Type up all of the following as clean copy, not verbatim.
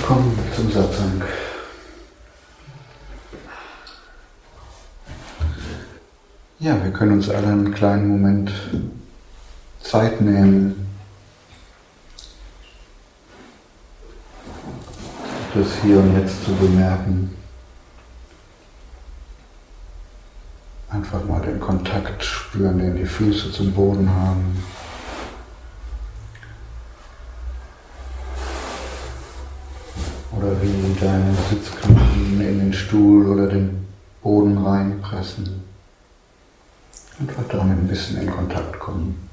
Willkommen zum Satsang. Ja, wir können uns alle einen kleinen Moment Zeit nehmen, das Hier und Jetzt zu bemerken. Einfach mal den Kontakt spüren, den die Füße zum Boden haben. Oder wie deine Sitzknochen in den Stuhl oder den Boden reinpressen. Einfach damit ein bisschen in Kontakt kommen.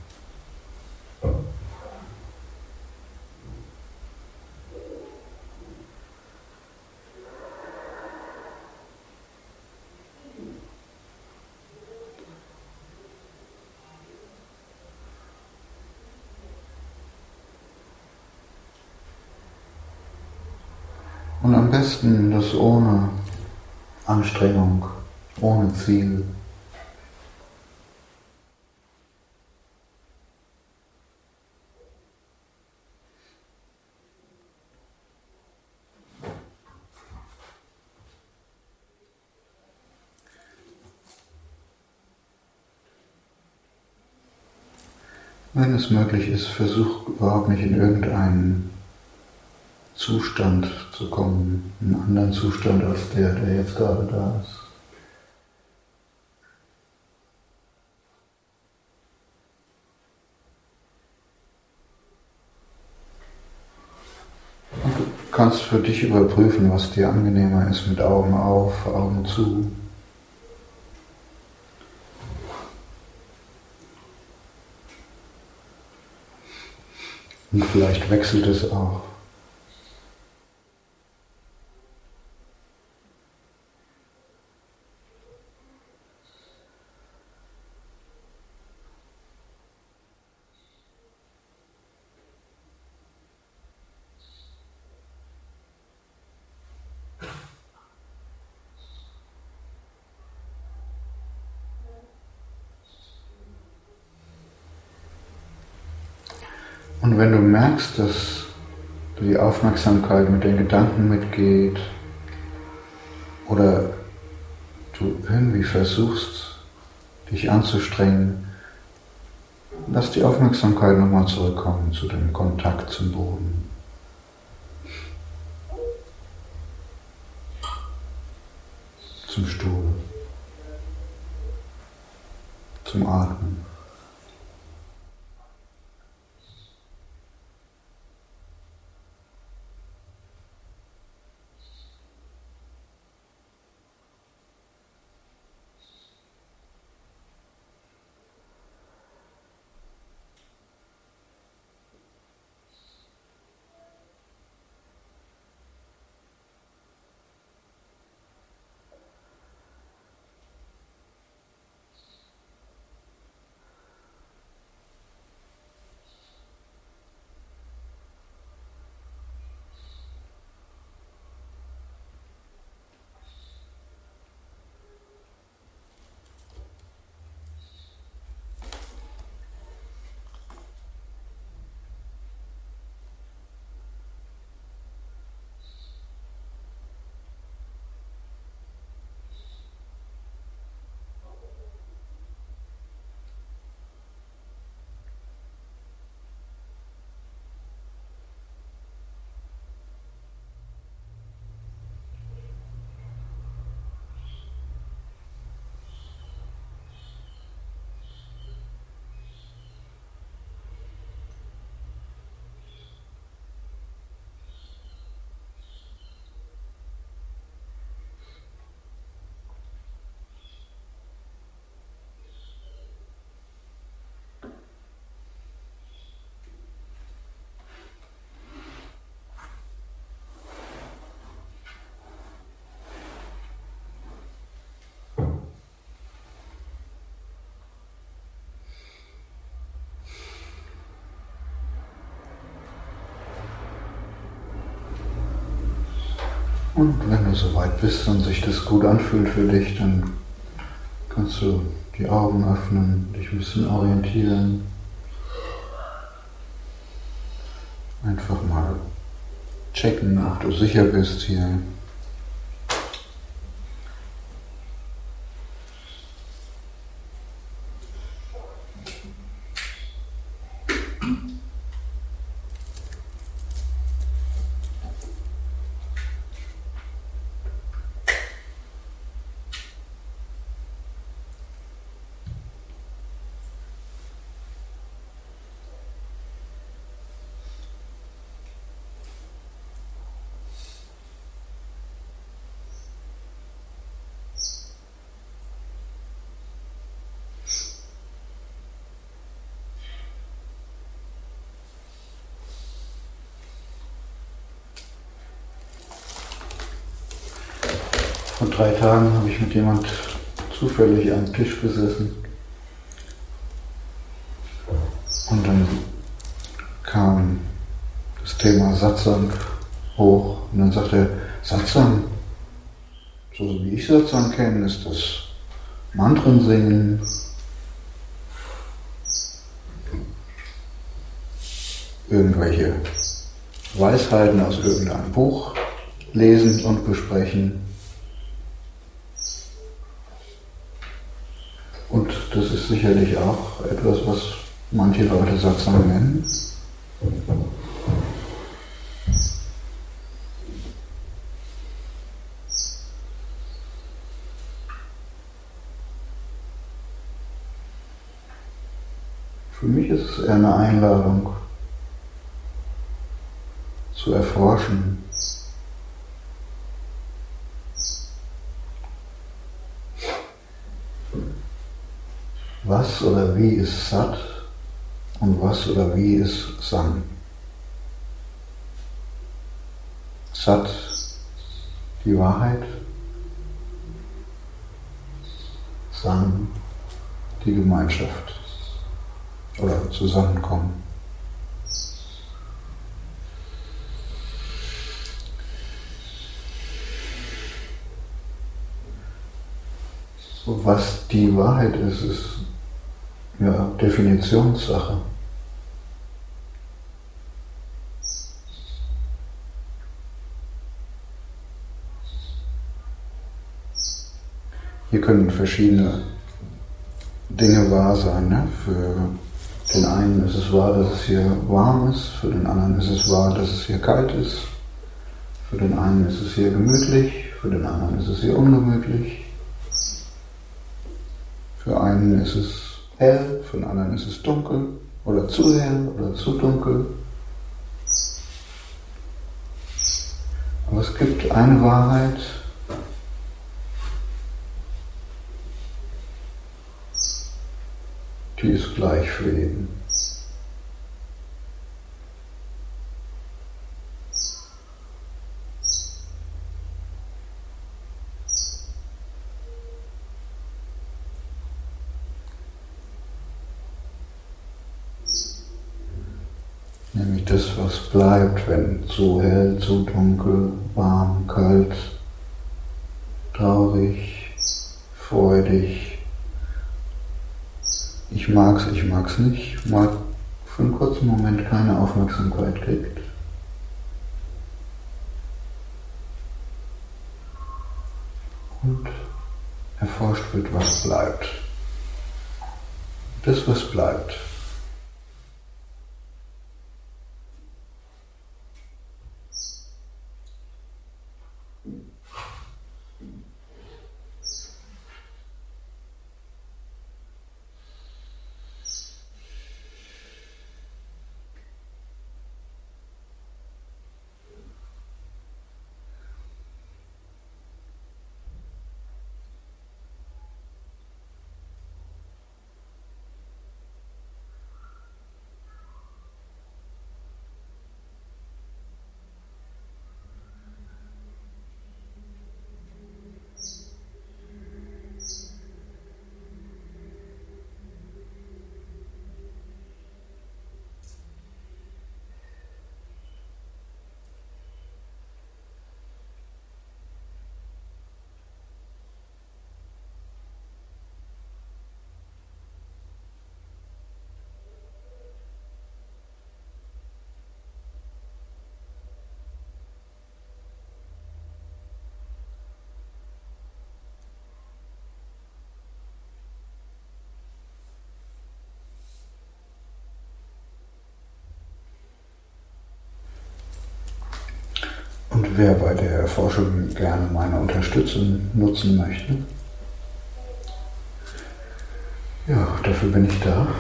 Und am besten das ohne Anstrengung, ohne Ziel. Wenn es möglich ist, versuch überhaupt nicht in irgendeinen Zustand zu kommen, einen anderen Zustand als der jetzt gerade da ist. Und du kannst für dich überprüfen, was dir angenehmer ist, mit Augen auf, Augen zu. Und vielleicht wechselt es auch. Und wenn du merkst, dass die Aufmerksamkeit mit den Gedanken mitgeht oder du irgendwie versuchst, dich anzustrengen, lass die Aufmerksamkeit nochmal zurückkommen zu dem Kontakt zum Boden. Zum Stuhl. Zum Atmen. Und wenn du soweit bist und sich das gut anfühlt für dich, dann kannst du die Augen öffnen, dich ein bisschen orientieren. Einfach mal checken, ob du sicher bist hier. Vor 3 Tagen habe ich mit jemand zufällig am Tisch gesessen und dann kam das Thema Satsang hoch und dann sagte er, Satsang, so wie ich Satsang kenne, ist das Mantren singen, irgendwelche Weisheiten aus irgendeinem Buch lesen und besprechen. Und das ist sicherlich auch etwas, was manche Leute Satsang nennen. Für mich ist es eher eine Einladung zu erforschen. Was oder wie ist Sat und was oder wie ist Sang? Sat, die Wahrheit, Sang, die Gemeinschaft oder Zusammenkommen. Was die Wahrheit ist, ist ja Definitionssache. Hier können verschiedene Dinge wahr sein. Ne? Für den einen ist es wahr, dass es hier warm ist, für den anderen ist es wahr, dass es hier kalt ist, für den einen ist es hier gemütlich, für den anderen ist es hier ungemütlich, für einen ist es hell, für den anderen ist es dunkel oder zu hell oder zu dunkel. Aber es gibt eine Wahrheit, die ist gleich für jeden. Nämlich das, was bleibt, wenn zu hell, zu dunkel, warm, kalt, traurig, freudig, ich mag's nicht, mal für einen kurzen Moment keine Aufmerksamkeit kriegt. Und erforscht wird, was bleibt. Das, was bleibt. Und wer bei der Erforschung gerne meine Unterstützung nutzen möchte, ja, dafür bin ich da.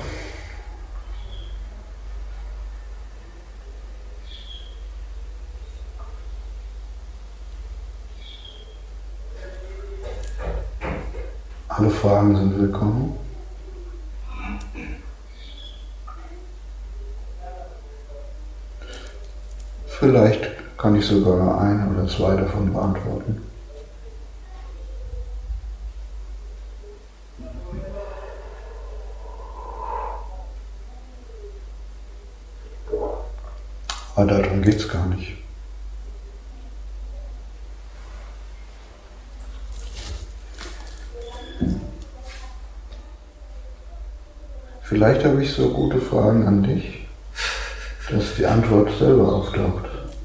Alle Fragen sind willkommen. Vielleicht kann ich sogar eine oder zwei davon beantworten. Aber darum geht es gar nicht. Vielleicht habe ich so gute Fragen an dich, dass die Antwort selber auftaucht.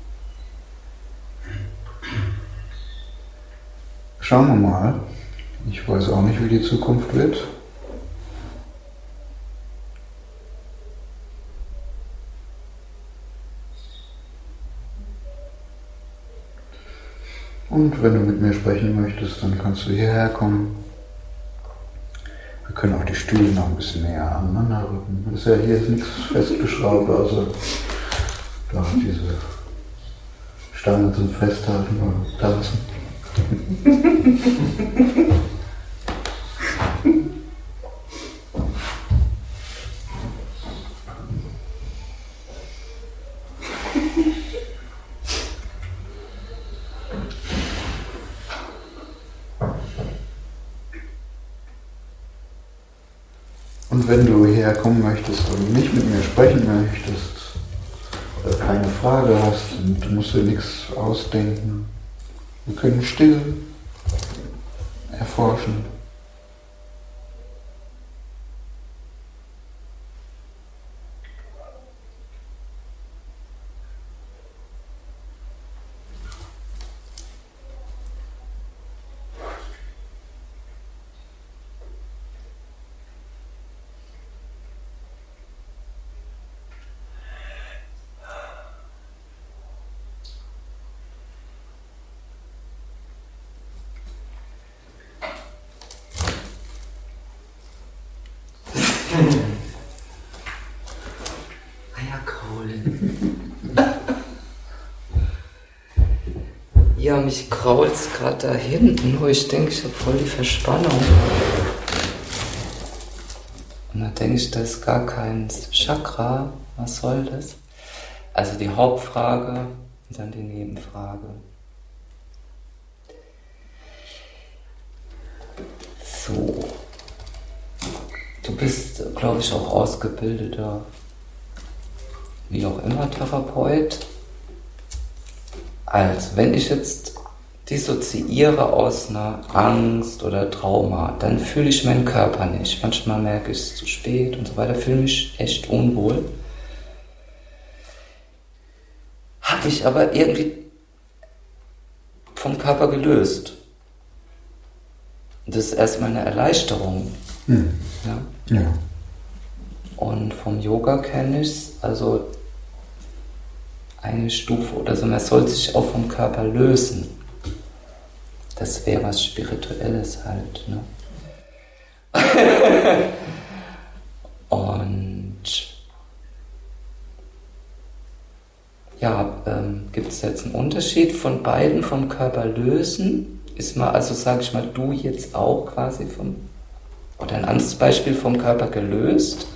Schauen wir mal. Ich weiß auch nicht, wie die Zukunft wird. Und wenn du mit mir sprechen möchtest, dann kannst du hierher kommen. Wir können auch die Stühle noch ein bisschen näher aneinander rücken. Das ist ja hier nichts festgeschraubt, also da diese Stangen zum Festhalten oder Tanzen. Und wenn du herkommen möchtest und nicht mit mir sprechen möchtest, oder keine Frage hast und du musst dir nichts ausdenken, wir können still erforschen. Ja, mich krault's gerade da hinten, wo ich denke, ich habe voll die Verspannung. Und dann denke ich, das ist gar kein Chakra. Was soll das? Also die Hauptfrage und dann die Nebenfrage. So. Du bist, glaube ich, auch ausgebildeter, wie auch immer, Therapeut. Also, wenn ich jetzt dissoziiere aus einer Angst oder Trauma, dann fühle ich meinen Körper nicht. Manchmal merke ich es zu spät und so weiter, fühle mich echt unwohl. Habe ich aber irgendwie vom Körper gelöst. Das ist erstmal eine Erleichterung. Ja. Und vom Yoga kenne ich es, also eine Stufe oder so, man soll sich auch vom Körper lösen. Das wäre was Spirituelles halt, ne? Und ja, gibt es jetzt einen Unterschied von beiden vom Körper lösen? Ist mal, also sage ich mal, du jetzt auch quasi oder ein anderes Beispiel vom Körper gelöst?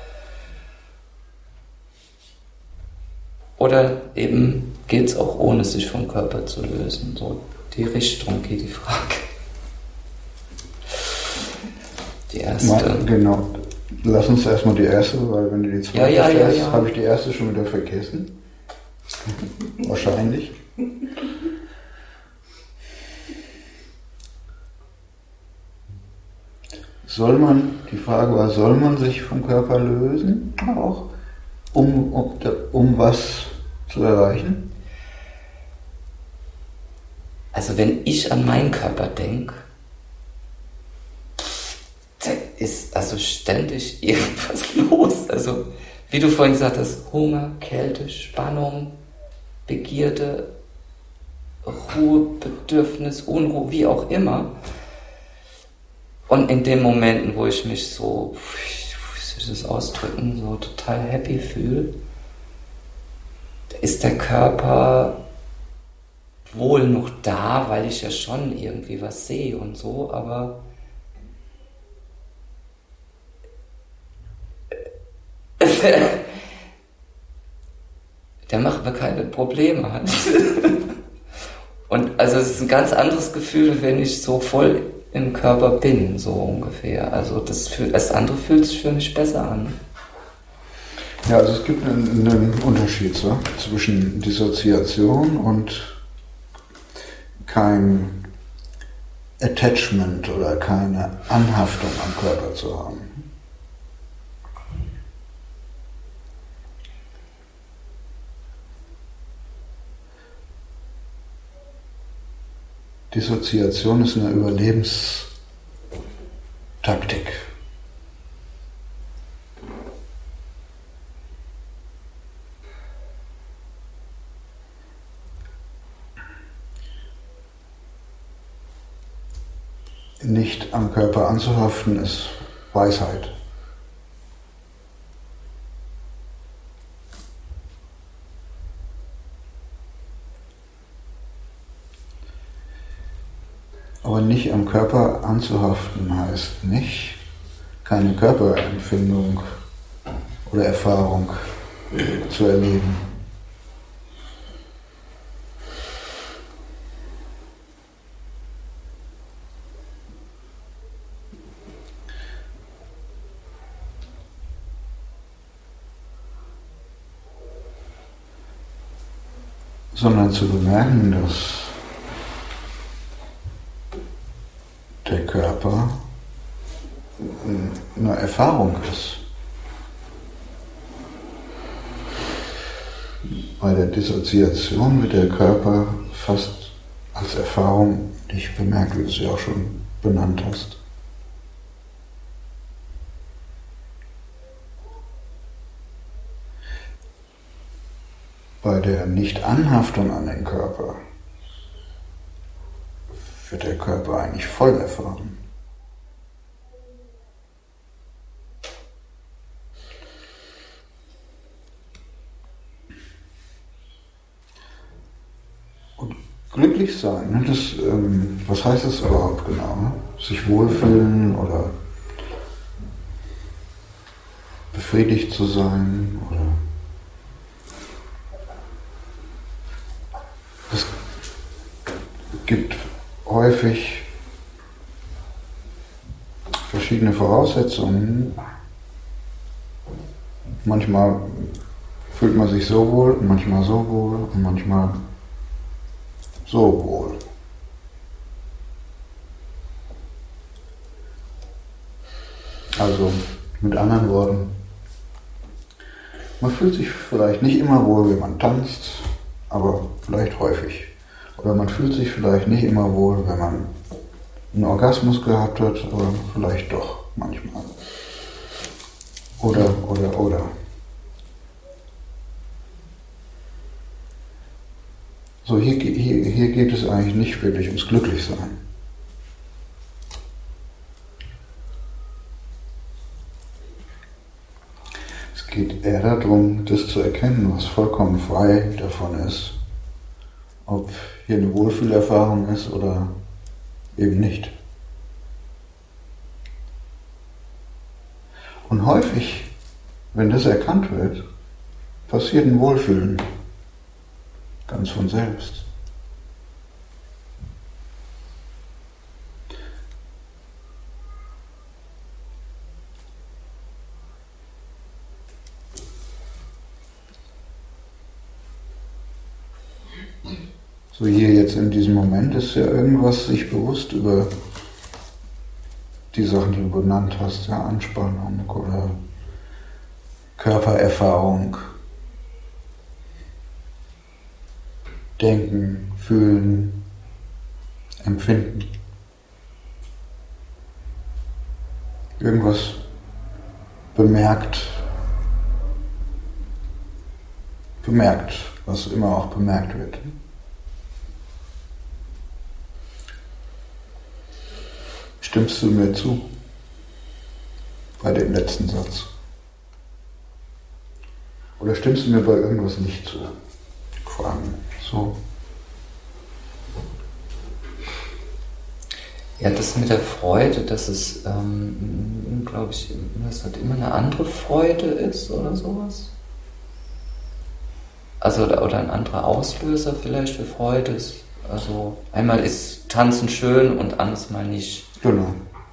Oder eben geht es auch ohne sich vom Körper zu lösen? So die Richtung geht die Frage. Die erste. Genau. Lass uns erstmal die erste, weil wenn du die zweite stellst, habe ich die erste schon wieder vergessen. Wahrscheinlich. Die Frage war, soll man sich vom Körper lösen? Auch um was zu erreichen? Also wenn ich an meinen Körper denke, da ist also ständig irgendwas los. Also wie du vorhin gesagt hast, Hunger, Kälte, Spannung, Begierde, Ruhe, Bedürfnis, Unruhe, wie auch immer. Und in den Momenten, wo ich mich so, wie soll ich das ausdrücken, so total happy fühle, ist der Körper wohl noch da, weil ich ja schon irgendwie was sehe und so, aber der macht mir keine Probleme. Und also es ist ein ganz anderes Gefühl, wenn ich so voll im Körper bin, so ungefähr. Also das andere fühlt sich für mich besser an. Ja, also es gibt einen Unterschied so, zwischen Dissoziation und kein Attachment oder keine Anhaftung am Körper zu haben. Dissoziation ist eine Überlebenstaktik. Nicht am Körper anzuhaften ist Weisheit. Aber nicht am Körper anzuhaften heißt nicht, keine Körperempfindung oder Erfahrung zu erleben. Sondern zu bemerken, dass der Körper eine Erfahrung ist. Bei der Dissoziation wird der Körper fast als Erfahrung nicht bemerkt, wie du es ja auch schon benannt hast. Bei der Nicht-Anhaftung an den Körper wird der Körper eigentlich voll erfahren. Und glücklich sein, das, was heißt das überhaupt genau? Sich wohlfühlen oder befriedigt zu sein oder es gibt häufig verschiedene Voraussetzungen. Manchmal fühlt man sich so wohl, und manchmal so wohl und manchmal so wohl. Also mit anderen Worten, man fühlt sich vielleicht nicht immer wohl, wenn man tanzt, aber vielleicht häufig. Oder man fühlt sich vielleicht nicht immer wohl, wenn man einen Orgasmus gehabt hat, aber vielleicht doch manchmal. Oder. So, hier geht es eigentlich nicht wirklich ums Glücklichsein. Es geht eher darum, das zu erkennen, was vollkommen frei davon ist, ob hier eine Wohlfühlerfahrung ist oder eben nicht. Und häufig, wenn das erkannt wird, passiert ein Wohlfühlen ganz von selbst. So hier jetzt in diesem Moment ist ja irgendwas sich bewusst über die Sachen, die du benannt hast, ja, Anspannung oder Körpererfahrung, Denken, Fühlen, Empfinden. Irgendwas bemerkt, was immer auch bemerkt wird. Stimmst du mir zu? Bei dem letzten Satz. Oder stimmst du mir bei irgendwas nicht zu? Fragen. So. Ja, das mit der Freude, dass es, glaube ich, dass halt immer eine andere Freude ist oder sowas. Also, oder ein anderer Auslöser vielleicht für Freude ist. Also, einmal ist Tanzen schön und anderes Mal nicht. Genau.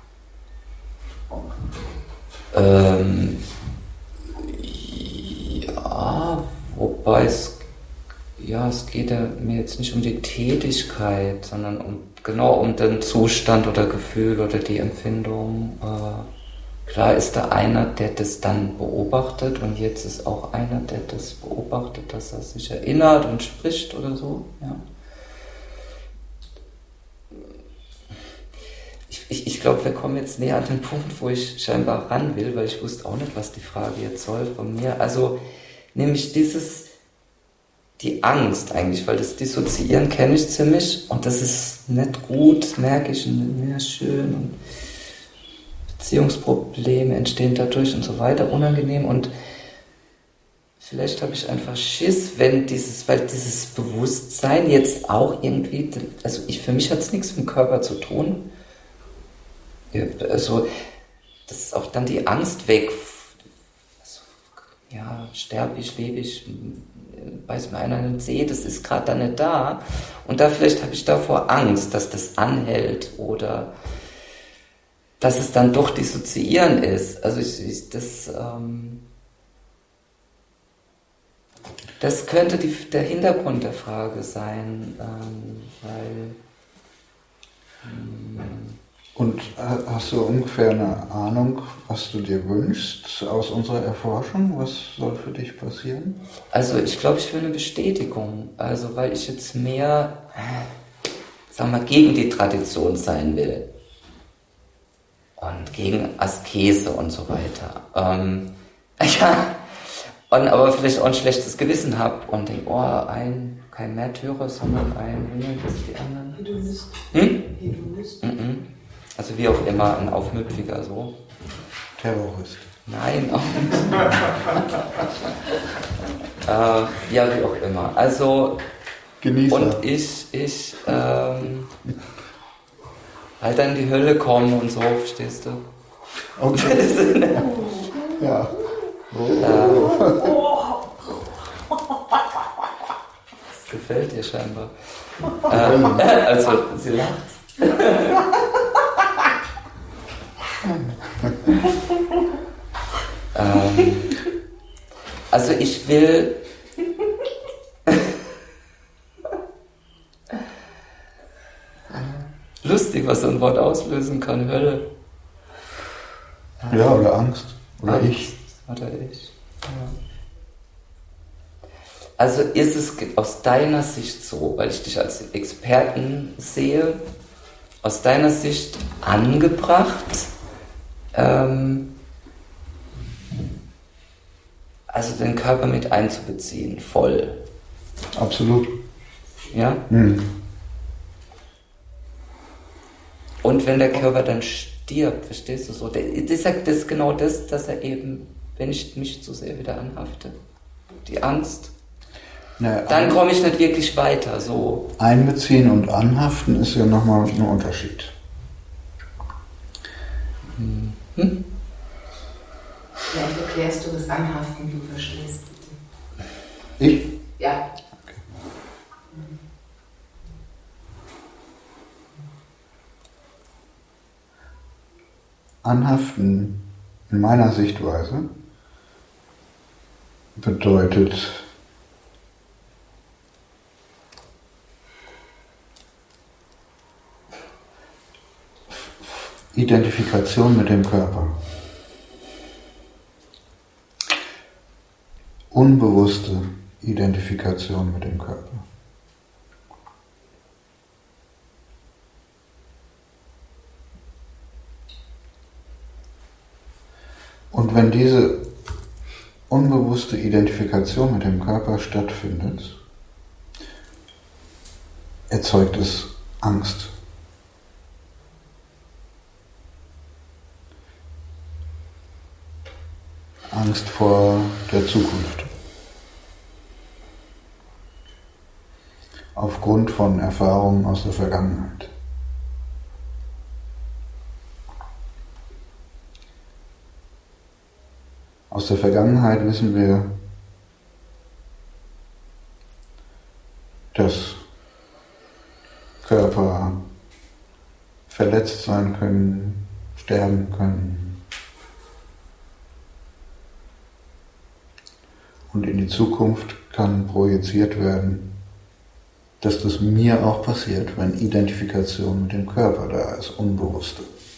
Ja, wobei es geht ja mir jetzt nicht um die Tätigkeit, sondern um den Zustand oder Gefühl oder die Empfindung. Klar ist da einer, der das dann beobachtet und jetzt ist auch einer, der das beobachtet, dass er sich erinnert und spricht oder so. Ja. Ich glaube, wir kommen jetzt näher an den Punkt, wo ich scheinbar ran will, weil ich wusste auch nicht, was die Frage jetzt soll von mir. Also nämlich die Angst eigentlich, weil das Dissoziieren kenne ich ziemlich und das ist nicht gut, das merke ich, und nicht mehr schön und Beziehungsprobleme entstehen dadurch und so weiter, unangenehm und vielleicht habe ich einfach Schiss, weil dieses Bewusstsein jetzt auch irgendwie, also für mich hat es nichts mit dem Körper zu tun. Also, das ist auch dann die Angst weg. Also, ja, sterbe ich, lebe ich, beißt mir einer in den Zeh, das ist gerade da nicht da. Und da vielleicht habe ich davor Angst, dass das anhält oder dass es dann doch dissoziieren ist. Also das könnte der Hintergrund der Frage sein, weil... Und hast du ungefähr eine Ahnung, was du dir wünschst aus unserer Erforschung? Was soll für dich passieren? Also ich glaube, ich will eine Bestätigung. Also weil ich jetzt mehr, gegen die Tradition sein will. Und gegen Askese und so weiter. Ja, aber vielleicht auch ein schlechtes Gewissen habe und denke, kein Märtyrer, sondern wie nennt das die anderen? Hedonist. Hedonist? Also wie auch immer, ein Aufmüpfiger so. Terrorist. Nein, auch nicht. Ja, wie auch immer. Also, Genießer. Und ich halt dann in die Hölle kommen und so, verstehst du? Okay. Ja. Das gefällt dir scheinbar. Also, sie lacht. Also ich will lustig, was so ein Wort auslösen kann, Hölle. Ja, oder Angst. Oder Angst. ich. Oder ich. Ja. Also ist es aus deiner Sicht so, weil ich dich als Experten sehe, aus deiner Sicht angebracht, also den Körper mit einzubeziehen, voll. Absolut. Ja? Und wenn der Körper dann stirbt, verstehst du so? Das ist genau das, dass er eben, wenn ich mich zu sehr wieder anhafte, die Angst, dann komme ich nicht wirklich weiter. So. Einbeziehen und anhaften ist ja nochmal ein Unterschied. Vielleicht erklärst du das Anhaften, wie du verstehst, bitte. Ich? Ja. Okay. Anhaften in meiner Sichtweise bedeutet Identifikation mit dem Körper. Unbewusste Identifikation mit dem Körper. Und wenn diese unbewusste Identifikation mit dem Körper stattfindet, erzeugt es Angst. Angst vor der Zukunft. Aufgrund von Erfahrungen aus der Vergangenheit. Aus der Vergangenheit wissen wir, dass Körper verletzt sein können, sterben können. Und in die Zukunft kann projiziert werden, dass das mir auch passiert, wenn Identifikation mit dem Körper da ist, unbewusste.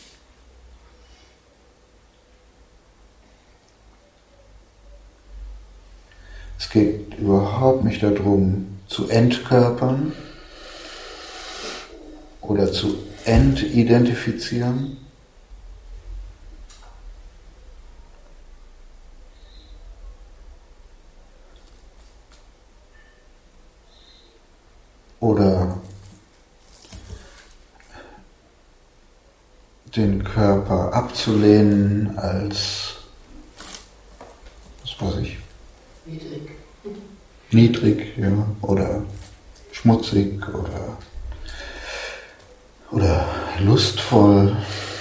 Es geht überhaupt nicht darum, zu entkörpern oder zu entidentifizieren. Oder den Körper abzulehnen als, was weiß ich, niedrig, ja, oder schmutzig oder lustvoll.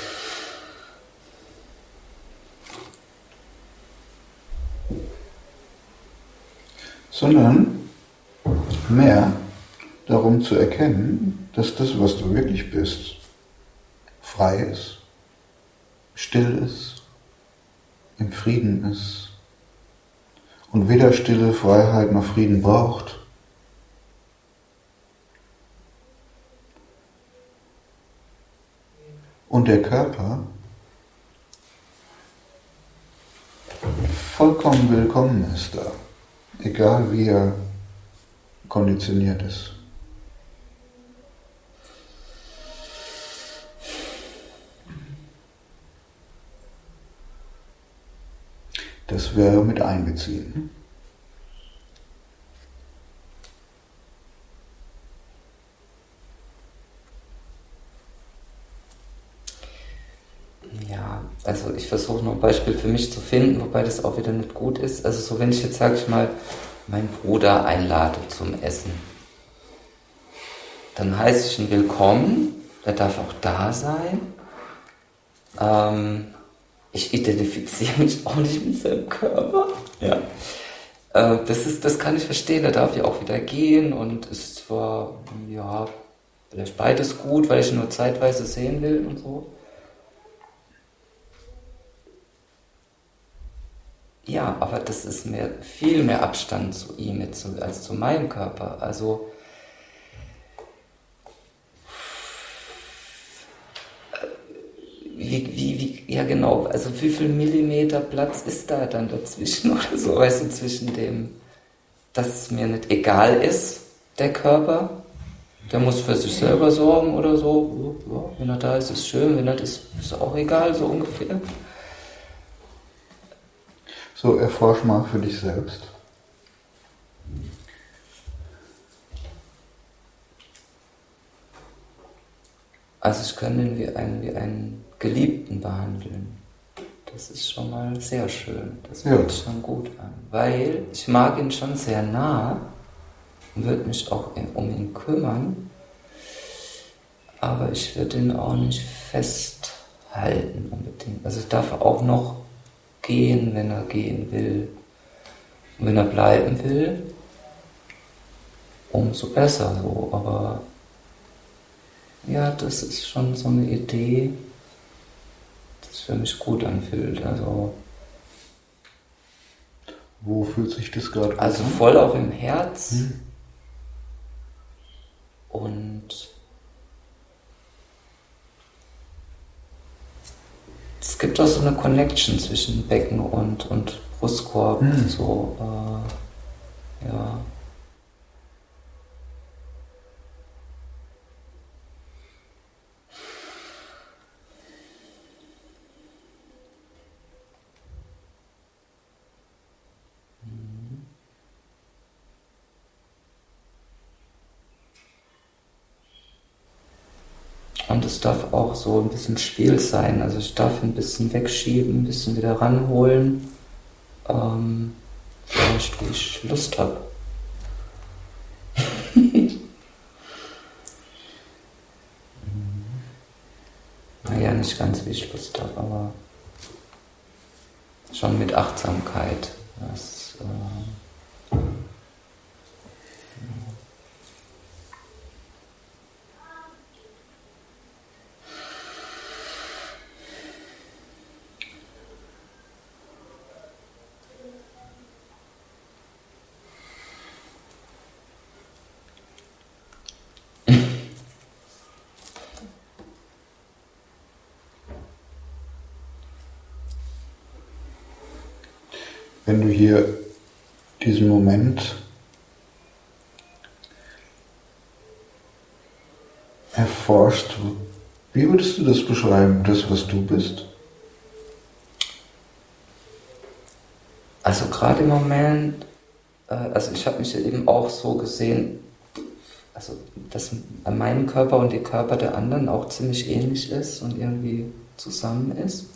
Sondern mehr darum zu erkennen, dass das, was du wirklich bist, frei ist, still ist, im Frieden ist und weder Stille, Freiheit noch Frieden braucht. Und der Körper vollkommen willkommen ist da, egal wie er konditioniert ist. Das wäre mit einbeziehen. Ja, also ich versuche noch ein Beispiel für mich zu finden, wobei das auch wieder nicht gut ist. Also so, wenn ich jetzt, sage ich mal, meinen Bruder einlade zum Essen, dann heiße ich ihn willkommen, der darf auch da sein. Ich identifiziere mich auch nicht mit seinem Körper. Ja. Das kann ich verstehen, der darf ja auch wieder gehen und ist zwar, ja, vielleicht beides gut, weil ich ihn nur zeitweise sehen will und so. Ja, aber das ist mir viel mehr Abstand zu ihm als zu meinem Körper. Also ja genau, also wie viel Millimeter Platz ist da dann dazwischen oder so, weißt du, zwischen dem, dass es mir nicht egal ist, der Körper, der muss für sich selber sorgen oder so, ja, wenn er da ist, ist schön, wenn er das ist auch egal, so ungefähr. So, erforsch mal für dich selbst. Also ich kann ihn wie einen Geliebten behandeln. Das ist schon mal sehr schön. Das fühlt sich schon gut an. Weil ich mag ihn schon sehr nah und würde mich auch um ihn kümmern. Aber ich würde ihn auch nicht festhalten unbedingt. Also ich darf auch noch gehen, wenn er gehen will. Und wenn er bleiben will, umso besser so. Aber ja, das ist schon so eine Idee, das für mich gut anfühlt. Also, wo fühlt sich das gerade gut an? Also voll auch im Herz. Und es gibt auch so eine Connection zwischen Becken und Brustkorb. So, ja. Und es darf auch so ein bisschen Spiel sein. Also ich darf ein bisschen wegschieben, ein bisschen wieder ranholen. vielleicht wie ich Lust habe. Naja, nicht ganz wie ich Lust habe, aber schon mit Achtsamkeit. Das, Wenn du hier diesen Moment erforscht, wie würdest du das beschreiben, das, was du bist? Also gerade im Moment, also ich habe mich eben auch so gesehen, also dass mein Körper und der Körper der anderen auch ziemlich ähnlich ist und irgendwie zusammen ist.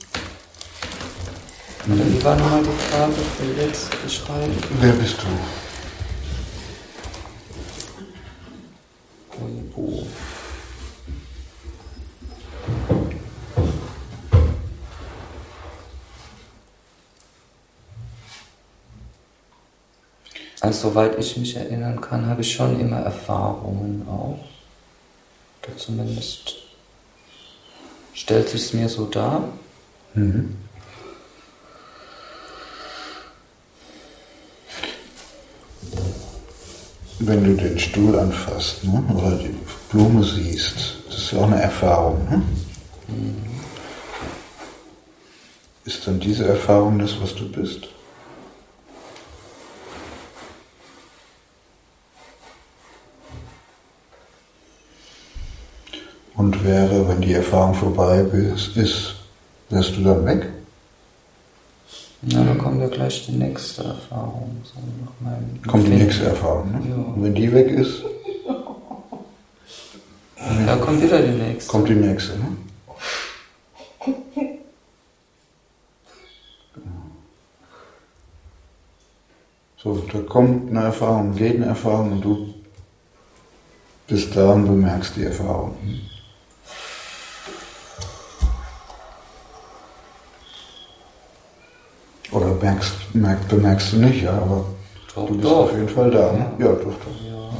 Wie war nochmal die Frage, die jetzt beschreiben? Wer bist du? Also soweit ich mich erinnern kann, habe ich schon immer Erfahrungen auch. Oder zumindest stellt sich es mir so dar. Mhm. Wenn du den Stuhl anfasst, ne, oder die Blume siehst, das ist ja auch eine Erfahrung. Ne? Mhm. Ist dann diese Erfahrung das, was du bist? Und wäre, wenn die Erfahrung vorbei ist, wärst du dann weg? Na, dann kommt ja gleich die nächste Erfahrung. So nach meinem Kommt die nächste Erfahrung, ne? Ja. Und wenn die weg ist? Da kommt wieder die nächste. Kommt die nächste, ne? So, da kommt eine Erfahrung, geht eine Erfahrung und du bist da und bemerkst die Erfahrung. Oder bemerkst du nicht, ja, aber Doch, du bist doch. auf jeden Fall da, ne? Ja, doch. Ja.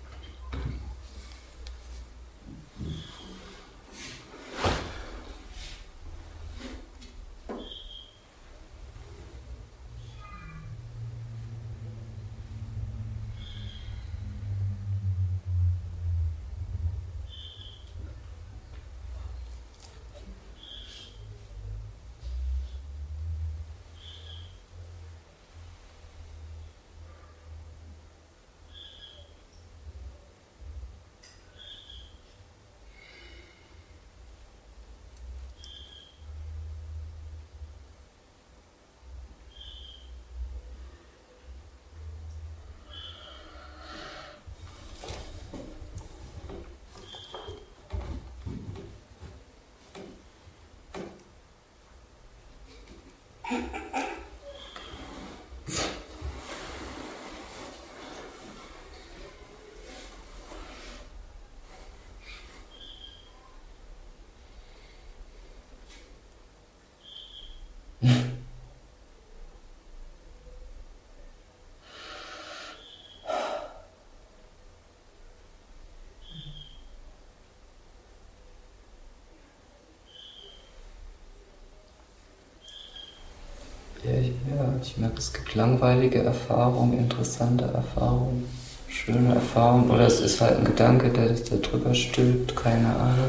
Ja, ich merke, es gibt langweilige Erfahrungen, interessante Erfahrungen, schöne Erfahrungen. Oder es ist halt ein Gedanke, der das da drüber stülpt, keine Ahnung.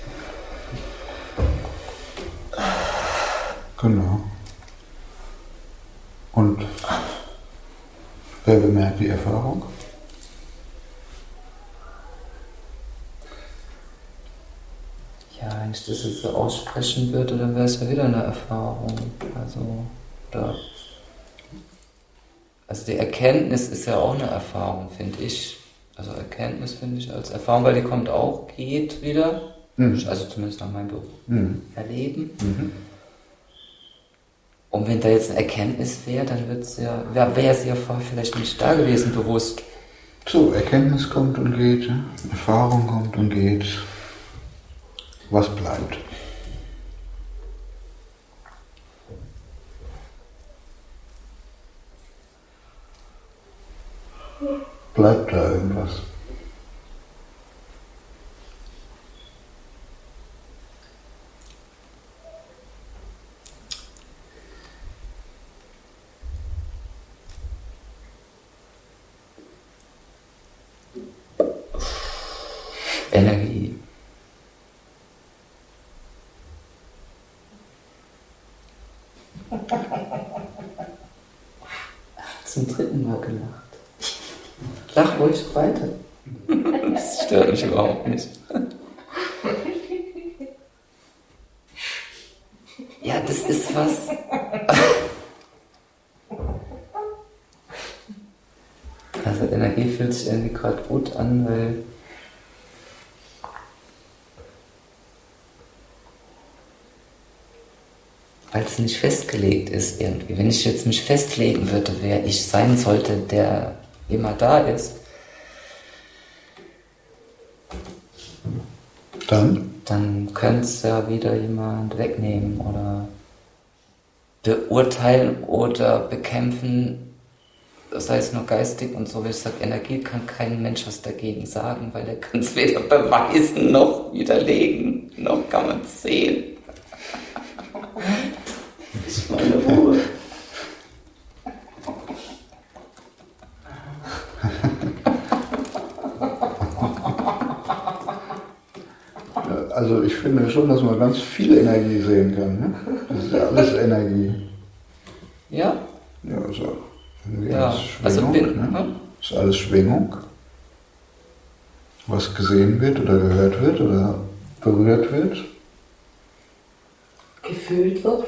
Genau. Und wer bemerkt die Erfahrung? Ja, wenn ich das jetzt so aussprechen würde, dann wäre es ja wieder eine Erfahrung. Also die Erkenntnis ist ja auch eine Erfahrung, finde ich. Also Erkenntnis finde ich als Erfahrung, weil die kommt auch, geht wieder. Also zumindest nach meinem Erleben. Und wenn da jetzt eine Erkenntnis wäre, dann wäre sie ja vorher vielleicht nicht da gewesen, bewusst. So, Erkenntnis kommt und geht, Erfahrung kommt und geht. Was bleibt? Bleibt da irgendwas? Energie. Zum dritten Mal gelacht. Lach ruhig weiter. Das stört mich überhaupt nicht. Ja, das ist was. Also Energie fühlt sich irgendwie gerade gut an, weil es nicht festgelegt ist irgendwie. Wenn ich jetzt mich festlegen würde, wer ich sein sollte, der immer da ist, dann könnte es ja wieder jemand wegnehmen oder beurteilen oder bekämpfen, das heißt nur geistig und so, wie ich sage, Energie kann kein Mensch was dagegen sagen, weil er kann es weder beweisen noch widerlegen, noch kann man es sehen. Ich meine Ruhe. Also ich finde schon, dass man ganz viel Energie sehen kann. Ne? Das ist ja alles Energie. Ja? Ja, so. Ja, Alles Schwingung, ne? Ist alles Schwingung. Was gesehen wird oder gehört wird oder berührt wird. Gefühlt wird.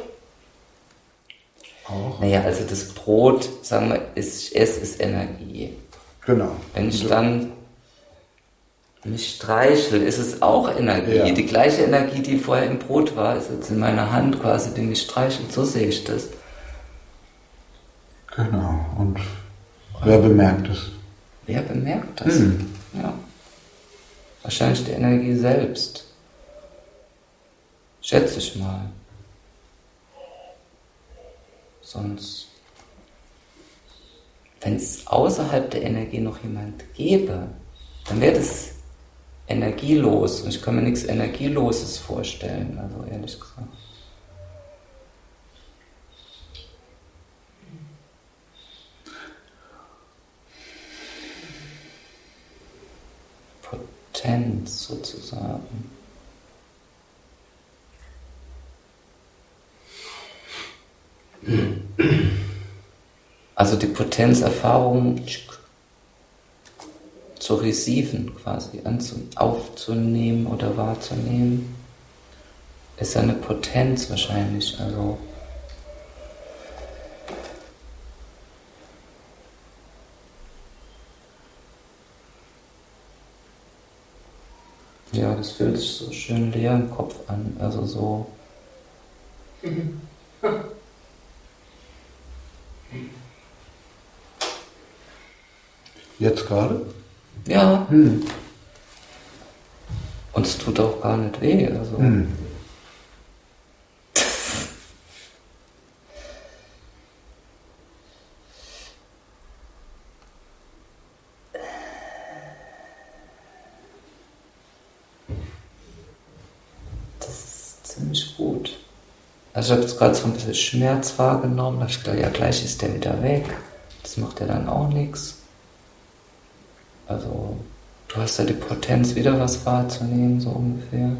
Auch. Naja, also das Brot, sagen wir, es ist Energie. Genau. Wenn ich dann mich streichel, ist es auch Energie. Ja. Die gleiche Energie, die vorher im Brot war, ist jetzt in meiner Hand quasi, die mich streichelt. So sehe ich das. Genau. Und wer bemerkt es? Wer bemerkt das? Ja. Wahrscheinlich die Energie selbst. Schätze ich mal. Sonst, wenn es außerhalb der Energie noch jemand gäbe, dann wäre das energielos. Und ich kann mir nichts Energieloses vorstellen, also ehrlich gesagt. Potenz sozusagen. Also die Potenzerfahrung zu receiven, quasi aufzunehmen oder wahrzunehmen, ist eine Potenz wahrscheinlich. Also ja, das fühlt sich so schön leer im Kopf an, also so. Jetzt gerade? Ja. Und es tut auch gar nicht weh. Also. Das ist ziemlich gut. Also ich habe jetzt gerade so ein bisschen Schmerz wahrgenommen. Da habe ich gedacht, ja, gleich ist der wieder weg. Das macht ja dann auch nichts. Also, du hast ja die Potenz, wieder was wahrzunehmen, so ungefähr.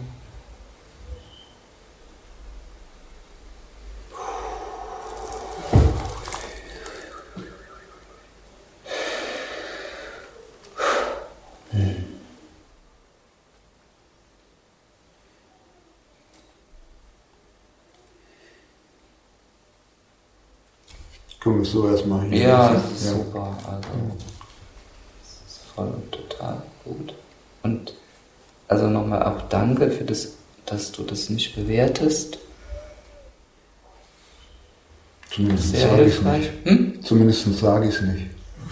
Können wir es so erstmal hier Ja, lassen? das ist super. Also, das ist voll und total gut. Und also nochmal auch danke für das, dass du das nicht bewertest. Zumindest sehr sage ich es hilfreich. nicht. Zumindest sage ich es nicht.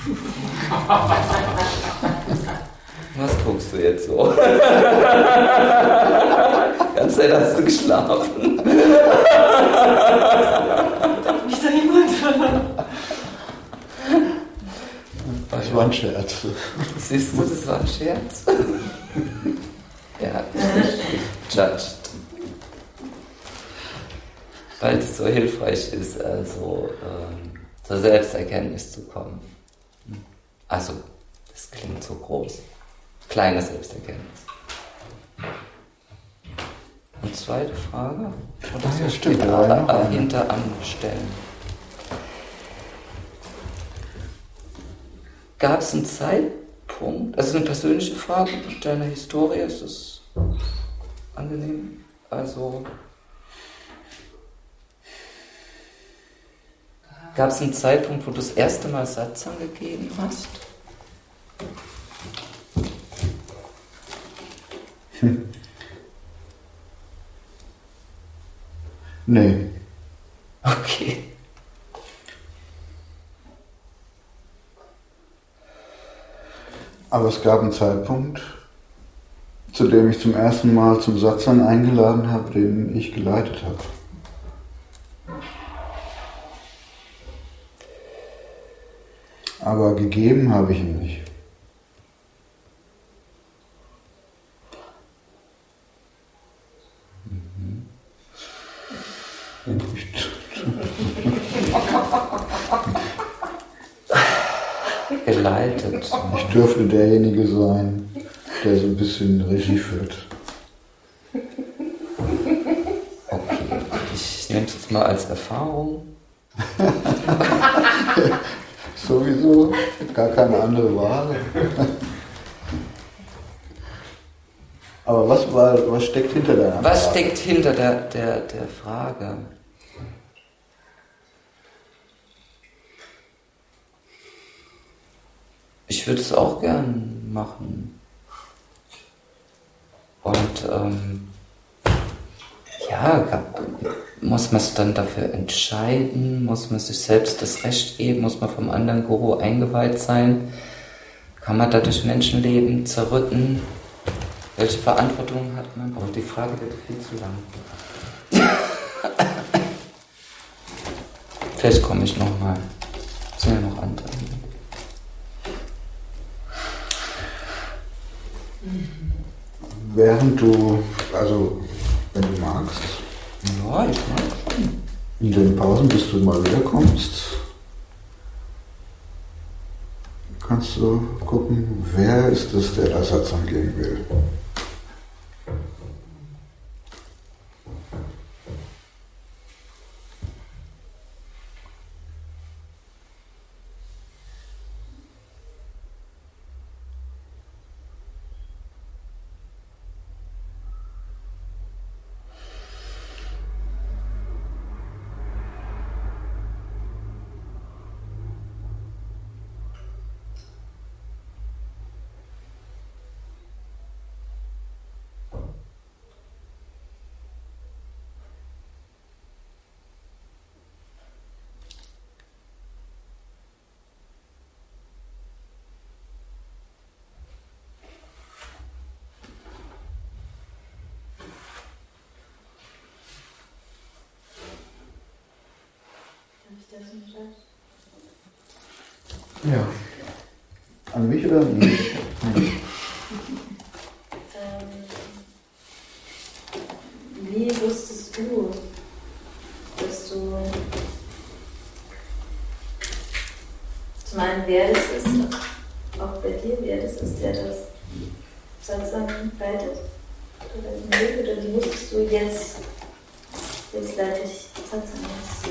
Was guckst du jetzt so? Ganz Zeit hast du geschlafen. Nicht da jemand. Das war ein Scherz. Siehst du, das war ein Scherz? Er hat mich nicht gejudged. Weil es so hilfreich ist, also zur Selbsterkenntnis zu kommen. Also, das klingt so groß. Kleine Selbsterkenntnis. Und zweite Frage? Oder ja, stimmt. hinter anstellen. Gab es einen Zeitpunkt, also eine persönliche Frage mit deiner Historie, ist das angenehm? Also, gab es einen Zeitpunkt, wo du das erste Mal Satsang gegeben hast? Nee. Okay. Aber es gab einen Zeitpunkt, zu dem ich zum ersten Mal zum Satsang eingeladen habe, den ich geleitet habe. Aber gegeben habe ich ihn nicht. Geleitet. Ich dürfte derjenige sein, der so ein bisschen Regie führt. Okay, ich nehme es jetzt mal als Erfahrung. Sowieso, gar keine andere Wahl. Aber was steckt hinter der Frage? Was steckt hinter der Frage? Ich würde es auch gern machen. Und muss man es dann dafür entscheiden? Muss man sich selbst das Recht geben? Muss man vom anderen Guru eingeweiht sein? Kann man dadurch Menschenleben zerrütten? Welche Verantwortung hat man? Oh, die Frage wird viel zu lang. Vielleicht komme ich nochmal. Es sind ja noch andere. Während du, also wenn du magst, Ja, ich mag schon. in den Pausen, bis du mal wiederkommst, kannst du gucken, wer ist es, der da Satsang geben will. Ja. An mich oder an ihn? Wie wusstest du, dass du zum einen, wer das ist, auch bei dir, wer das ist, der das Satsang leitet? Oder den Weg, oder wie wusstest du jetzt leite ich Satsang aus?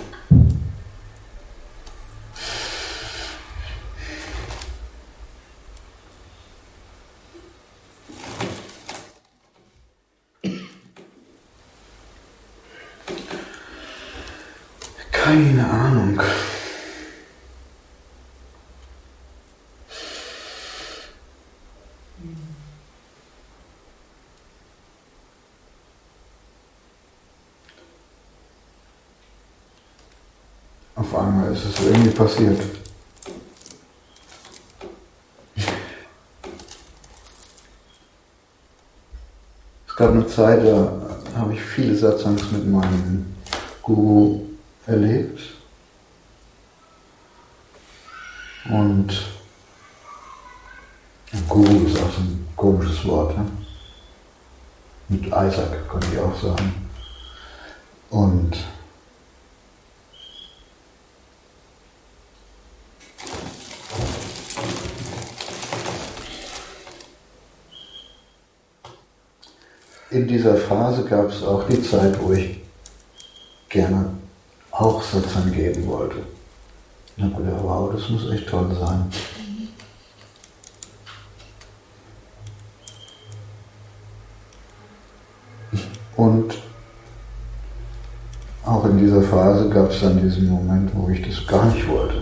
Keine Ahnung. auf einmal ist es irgendwie passiert. Es gab eine Zeit, da habe ich viele Satsangs mit meinem Guru erlebt. Und Guru ist auch so ein komisches Wort, ne? Mit Isaac könnte ich auch sagen. Und in dieser Phase gab es auch die Zeit, wo ich gerne auch Satsang geben wollte. Ich habe gedacht, wow, das muss echt toll sein. Und auch in dieser Phase gab es dann diesen Moment, wo ich das gar nicht wollte.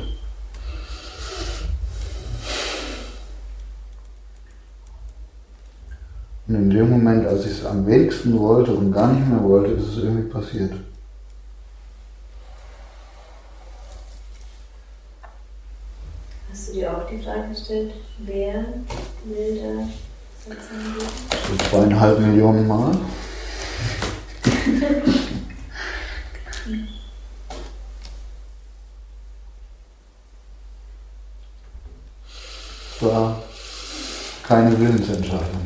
Und in dem Moment, als ich es am wenigsten wollte und gar nicht mehr wollte, ist es irgendwie passiert. Hast du dir auch die Frage gestellt, wer will da Satsang geben? So 2,5 Millionen Mal. Es war keine Willensentscheidung.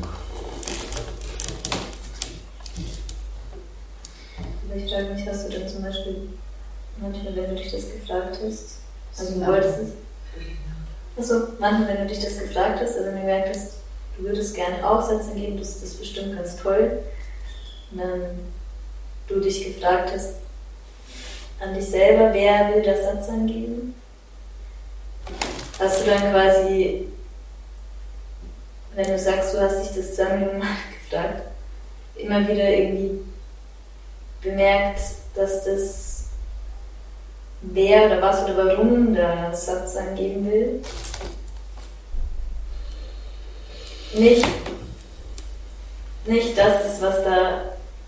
Ich frage mich, hast du denn zum Beispiel manchmal, wenn du dich das gefragt hast, also du wolltest es? Achso, manchmal, wenn du dich das gefragt hast, also wenn du gemerkt hast, du würdest gerne auch Satsang geben, das ist bestimmt ganz toll, und dann du dich gefragt hast an dich selber, wer will das Satsang geben? Hast du dann quasi, wenn du sagst, du hast dich das 2 Millionen Mal gefragt, immer wieder irgendwie bemerkt, dass das wer oder was oder warum der Satsang geben will? Nicht das ist, was da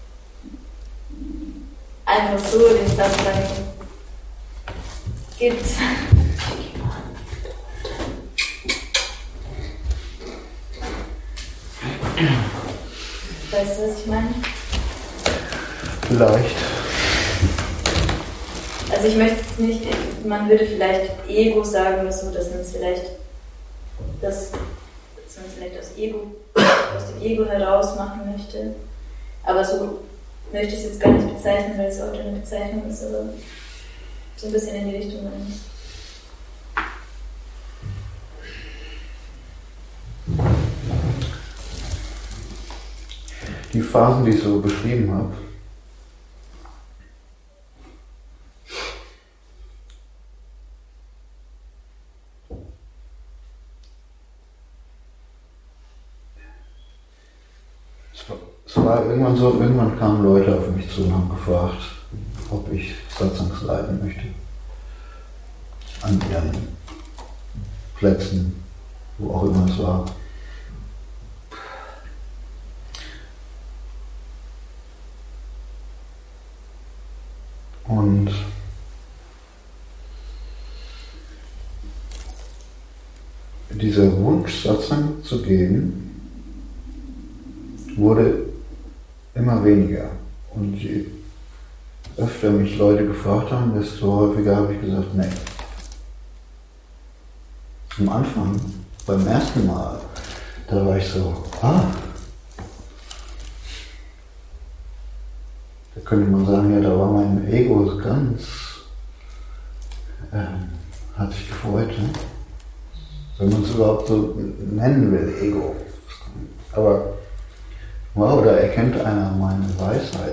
einfach so den Satsang gibt. Weißt du, was ich meine? Vielleicht. Also ich möchte es nicht, man würde vielleicht Ego sagen oder so, dass man es vielleicht, aus dem Ego heraus machen möchte. Aber so möchte ich es jetzt gar nicht bezeichnen, weil es auch eine Bezeichnung ist, aber so ein bisschen in die Richtung eigentlich. Die Phasen, die ich so beschrieben habe, es war irgendwann so, irgendwann kamen Leute auf mich zu und haben gefragt, ob ich Satsangs leiten möchte. An ihren Plätzen, wo auch immer es war. Und dieser Wunsch, Satsang zu geben, wurde immer weniger. Und je öfter mich Leute gefragt haben, desto häufiger habe ich gesagt, nee. Am Anfang, beim ersten Mal, da war ich so, da könnte man sagen, ja, da war mein Ego ganz, hat sich gefreut, ne? Wenn man es überhaupt so nennen will, Ego. Aber wow, da erkennt einer meine Weisheit.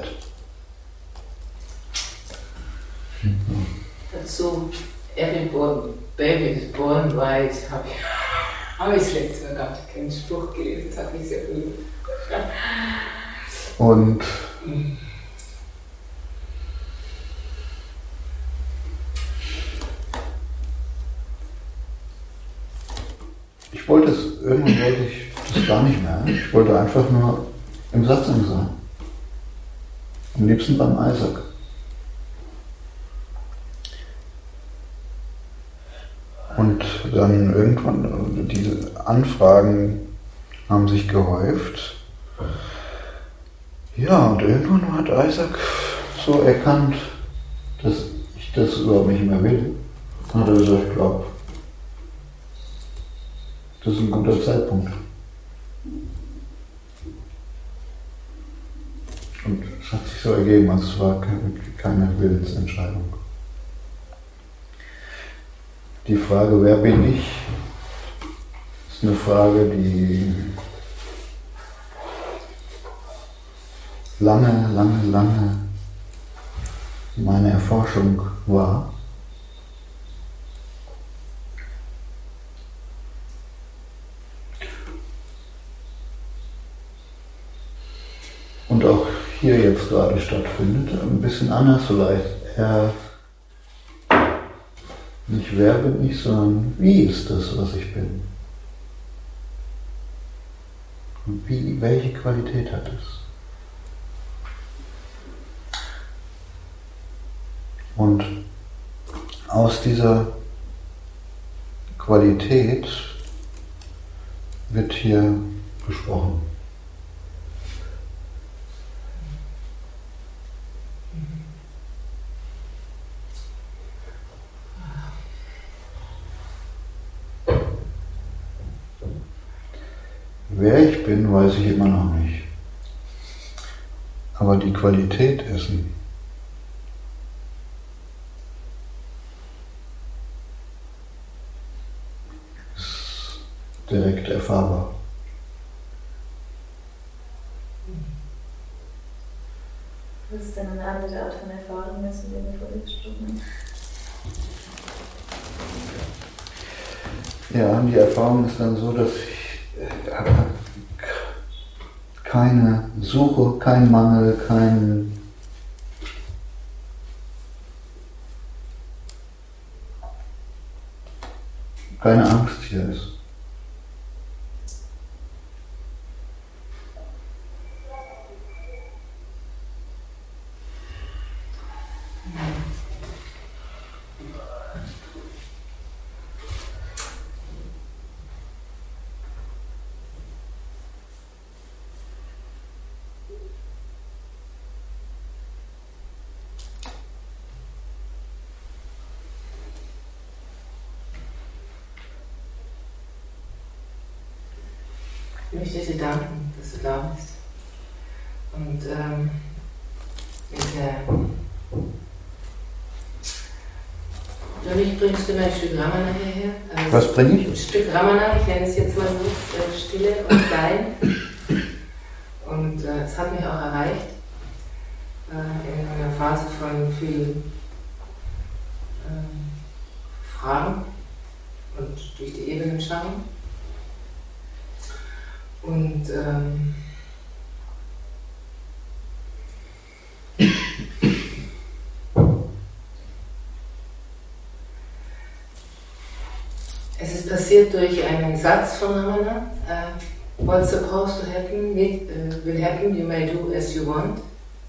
Dazu, Baby ist born wise, habe ich das letzte Mal gehabt, keinen Spruch gelesen, das hat mich sehr berührt. Und irgendwann wollte ich das gar nicht mehr. Ich wollte einfach nur im Satsang sein. Am liebsten beim Isaac. Und dann irgendwann, diese Anfragen haben sich gehäuft. Ja, und irgendwann hat Isaac so erkannt, dass ich das überhaupt nicht mehr will. Dann hat er gesagt, ich glaube, das ist ein guter Zeitpunkt. Und es hat sich so ergeben, also es war keine Willensentscheidung. Die Frage, wer bin ich, ist eine Frage, die lange meine Erforschung war. Und auch hier jetzt gerade stattfindet, ein bisschen anders vielleicht. Nicht wer bin ich, sondern wie ist das, was ich bin? Und welche Qualität hat es? Und aus dieser Qualität wird hier gesprochen. Wer ich bin, weiß ich immer noch nicht. Aber die Qualität dessen ist direkt erfahrbar. Was ist denn eine andere Art von Erfahrung, als in der wir vorher gesprochen haben? Ja, die Erfahrung ist dann so, dass ich keine Suche, kein Mangel, keine Angst hier ist. Ich möchte dir danken, dass du da bist. Und für mich bringst du mir ein Stück Ramana hierher. Also was bringe ich? Ein Stück Ramana, ich nenne es jetzt mal so, Stille und Klein. Und es hat mich auch erreicht in einer Phase von vielen Fragen und durch die Ebenen schauen. Und es ist passiert durch einen Satz von Ramana. What's supposed to happen will happen, you may do as you want.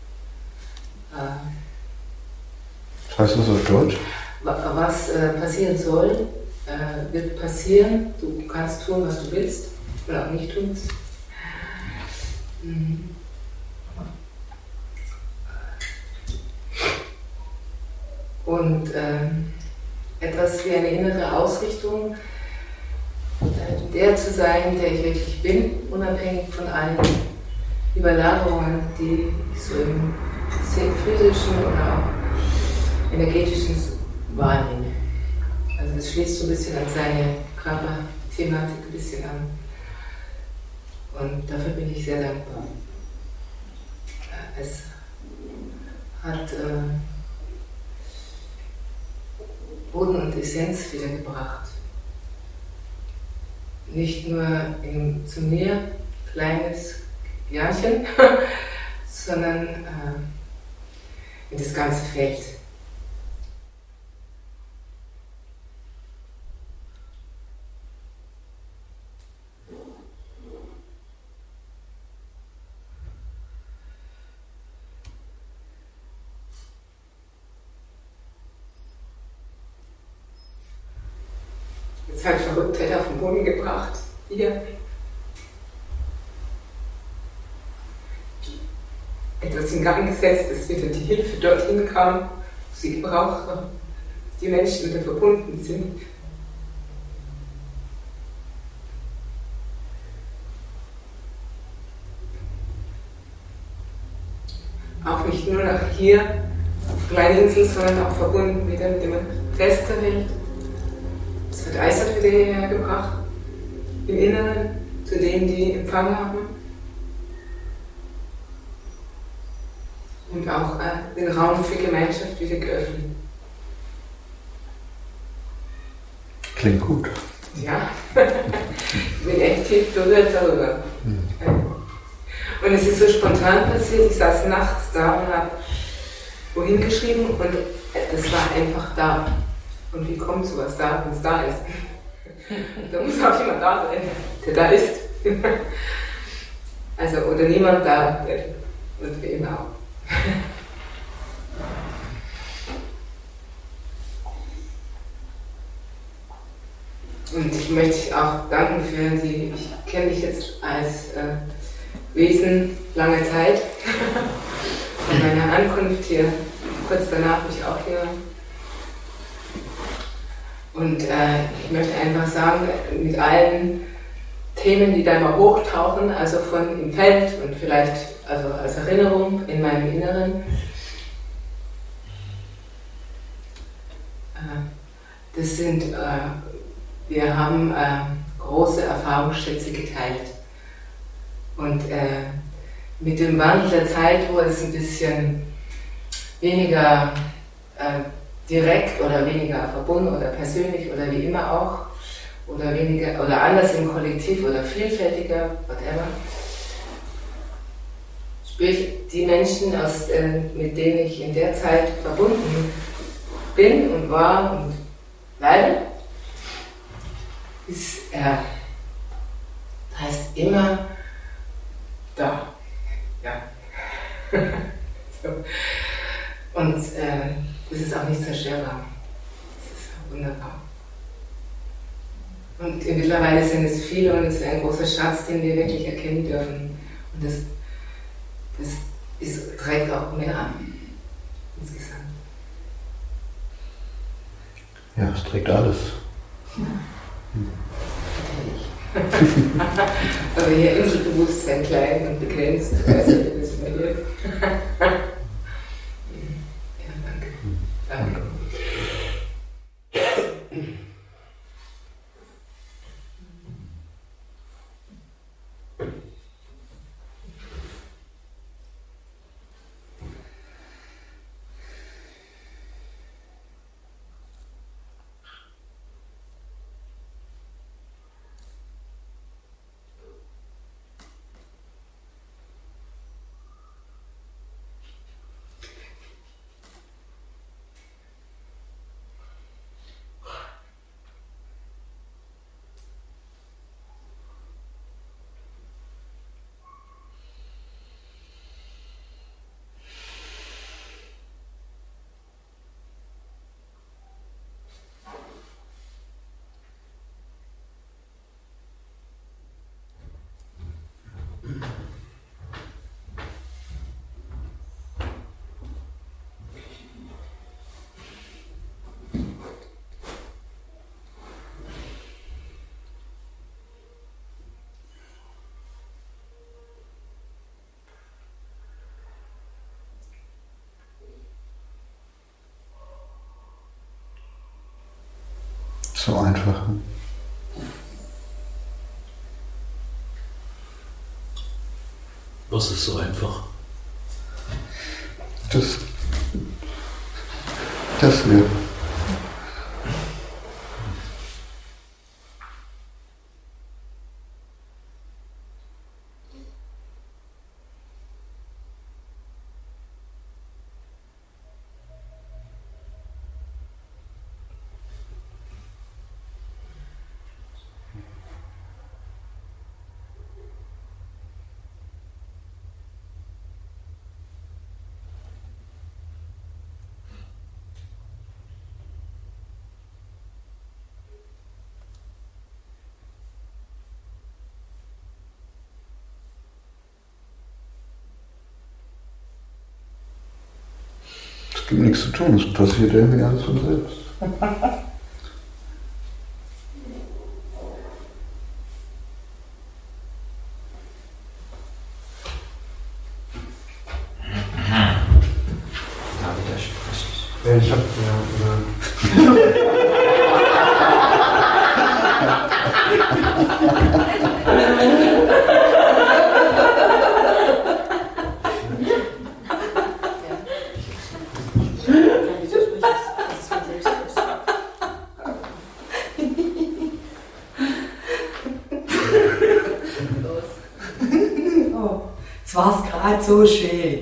Heißt das auf Deutsch? Was passieren soll, wird passieren. Du kannst tun, was du willst, oder auch nicht tust. Und etwas wie eine innere Ausrichtung, der zu sein, der ich wirklich bin, unabhängig von allen Überlagerungen, die ich so im physischen oder auch energetischen wahrnehme. Also es schließt so ein bisschen an seine Körperthematik ein bisschen an. Und dafür bin ich sehr dankbar. Es hat Boden und Essenz wiedergebracht. Nicht nur zu mir, kleines Jahchen, sondern in das ganze Feld. ist halt verrückt, hätte auf den Boden gebracht. Hier. Etwas in Gang gesetzt, dass wieder die Hilfe dorthin kam, wo sie gebraucht war. Die Menschen wieder verbunden sind. Auch nicht nur nach hier auf kleine Insel, sondern auch verbunden wieder mit dem Rest der Welt. Es wird Eisert wieder hierher gebracht, im Inneren, zu denen, die Empfang haben. Und auch den Raum für Gemeinschaft wieder geöffnet. Klingt gut. Ja, ich bin echt tief berührt darüber. Und es ist so spontan passiert, ich saß nachts da und habe wohin geschrieben und das war einfach da. Und wie kommt sowas da, wenn es da ist? Da muss auch jemand da sein, der da ist. Also, oder niemand da, und wie immer auch. Und ich möchte dich auch danken für die, ich kenne dich jetzt als Wesen lange Zeit. Von meiner Ankunft hier, kurz danach bin ich auch hier. Und ich möchte einfach sagen, mit allen Themen, die da immer hochtauchen, also von im Feld und vielleicht also als Erinnerung in meinem Inneren, das sind, wir haben große Erfahrungsschätze geteilt. Und mit dem Wandel der Zeit, wo es ein bisschen weniger direkt oder weniger verbunden oder persönlich oder wie immer auch, oder weniger oder anders im Kollektiv oder vielfältiger, whatever, spüre ich die Menschen, mit denen ich in der Zeit verbunden bin und war und bleibe, ist heißt immer da. Ja. So. Und das ist auch nicht zerstörbar. Das ist auch wunderbar. Und mittlerweile sind es viele und es ist ein großer Schatz, den wir wirklich erkennen dürfen. Und das trägt auch mehr an, insgesamt. Ja, es trägt alles. Aber hier Inselbewusstsein klein und begrenzt, weiß ich, wie das immer wird. Ja, danke. Danke. So einfach. Was ist so einfach? Das hier. Es gibt nichts zu tun, es passiert irgendwie alles von selbst. Ja, ich hab Oh, jetzt war es gerade so schön.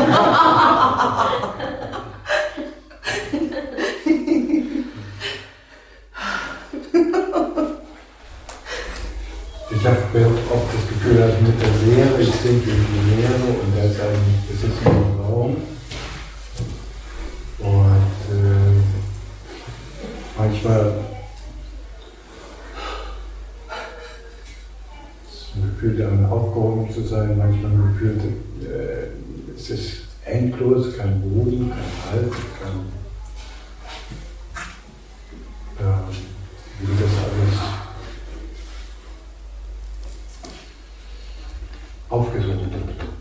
Ich habe oft das Gefühl, dass mit der Leere, ich sinke in die Leere und es ist nur ein Raum. Und manchmal ist ein Gefühl darin aufgehoben zu sein, manchmal ein Gefühl, es ist endlos, kein Boden, kein Halt, wie das alles aufgesucht wird.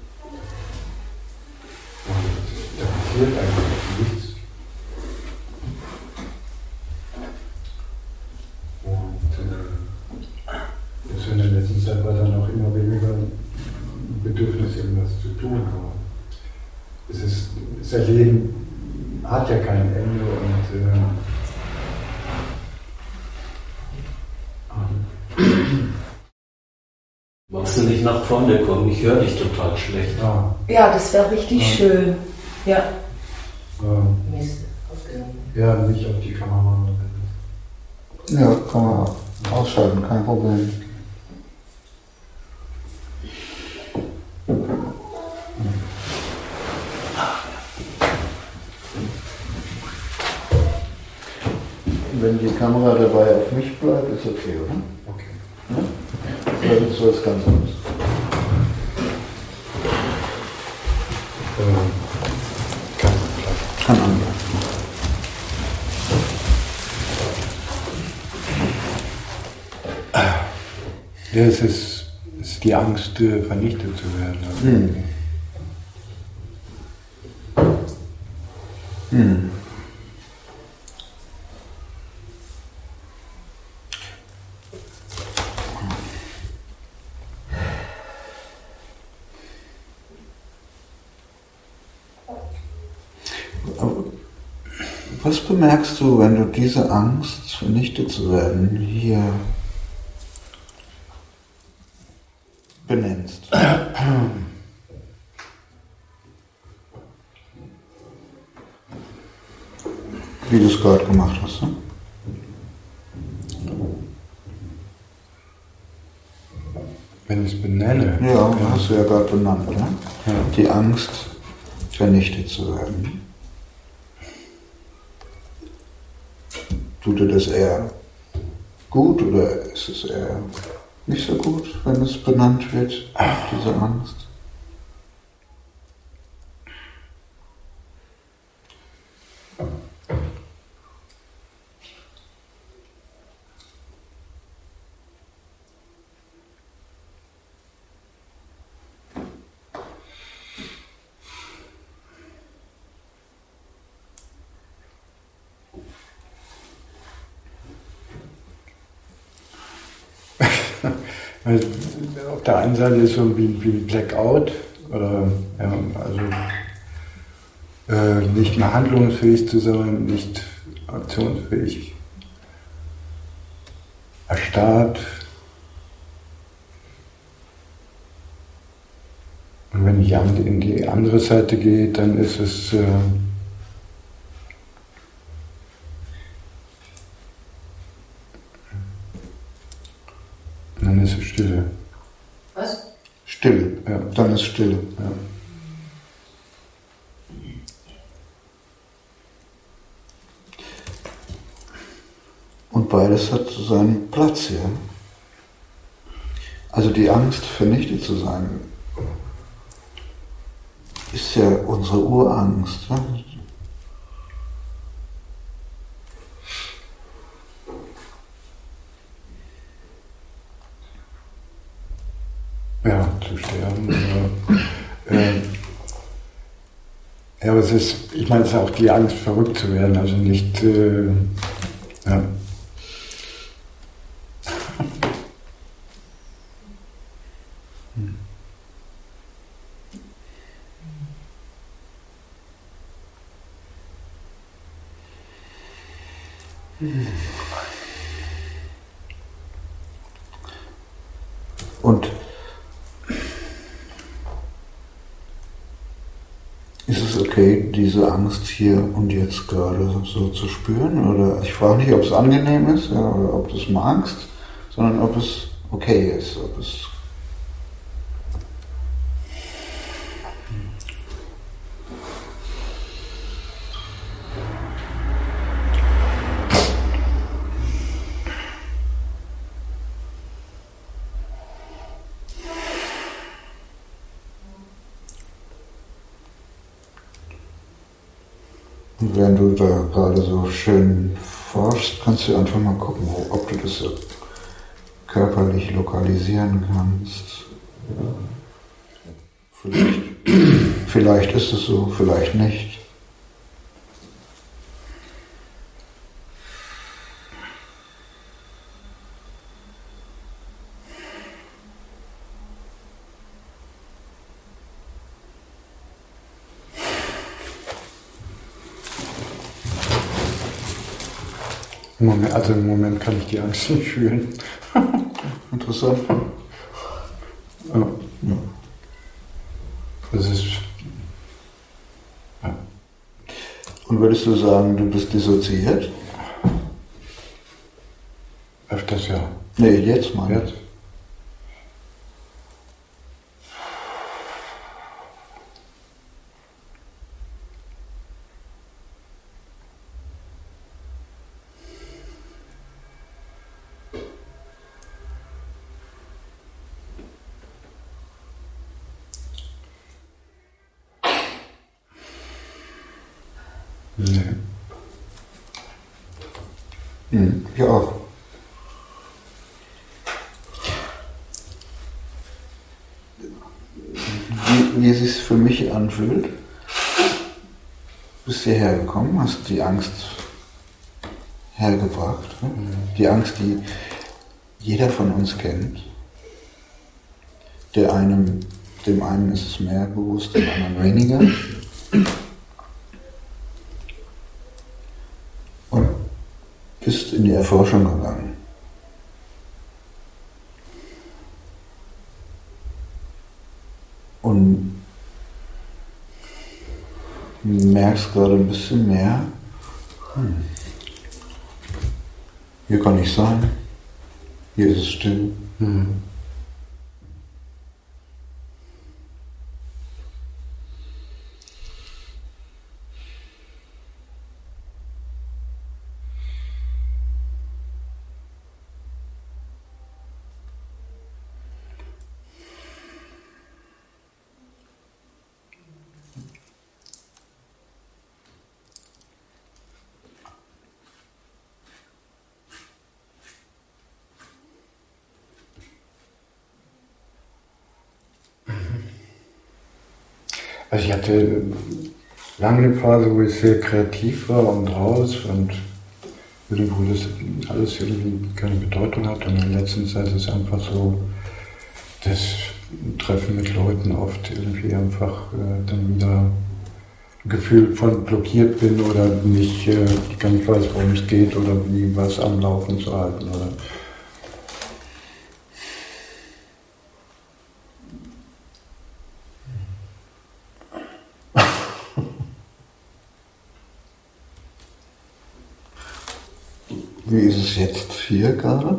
Und da passiert eigentlich nichts. Und das in der letzten Zeit war dann auch immer weniger ein Bedürfnis, irgendwas zu tun. Aber das Leben hat ja kein Ende und Magst du nicht nach vorne kommen? Ich höre dich total schlecht. Ja, das wäre richtig schön. Ja. Ja, nicht auf die Kamera. Ja, kann man ausschalten, kein Problem. Wenn die Kamera dabei auf mich bleibt, ist okay, oder? Okay. Ja? Oder willst du was ganz anderes? Kann anders. Ja, es ist die Angst, vernichtet zu werden. Was bemerkst du, wenn du diese Angst, vernichtet zu werden, hier benennst? Wie du es gerade gemacht hast, ne? Wenn ich es benenne. Ja, hast du ja gerade benannt, ne? Ja. Die Angst, vernichtet zu werden. Tut dir das eher gut oder ist es eher nicht so gut, wenn es benannt wird, diese Angst? Auf der einen Seite ist es so wie Blackout, oder ja, also nicht mehr handlungsfähig zu sein, nicht aktionsfähig, erstarrt. Und wenn ich in die andere Seite gehe, dann ist es dann ist es Stille. Was? Stille. Ja. Dann ist Stille. Ja. Und beides hat seinen Platz hier. Also die Angst, vernichtet zu sein, ist ja unsere Urangst. Ne? Ja, aber es ist, ich meine, es ist auch die Angst, verrückt zu werden, also nicht, ja. Und ist es okay, diese Angst hier und jetzt gerade so zu spüren? Oder ich frage nicht, ob es angenehm ist, ja, oder ob du es magst, sondern ob es okay ist, ob es Und während du da gerade so schön forschst, kannst du einfach mal gucken, ob du das körperlich lokalisieren kannst. Vielleicht ist es so, vielleicht nicht. Im Moment kann ich die Angst nicht fühlen. Interessant. Ja. Ja. Das ist. Ja. Und würdest du sagen, du bist dissoziiert? Öfters ja. Nee, jetzt mal. Jetzt? Nee. Ich auch. Wie es sich für mich anfühlt, bist hierher gekommen, hast die Angst hergebracht. Ne? Die Angst, die jeder von uns kennt. Dem einen ist es mehr bewusst, dem anderen weniger. Und bist in die Erforschung gegangen. Und merkst gerade ein bisschen mehr, hier kann ich sein, hier ist es still. Also ich hatte lange eine Phase, wo ich sehr kreativ war und raus und irgendwo das alles irgendwie keine Bedeutung hat. Und in der letzten Zeit ist es einfach so, das Treffen mit Leuten oft irgendwie einfach dann wieder ein Gefühl von blockiert bin oder nicht, gar nicht weiß, worum es geht oder wie was am Laufen zu halten. Oder Wie ist es jetzt hier gerade?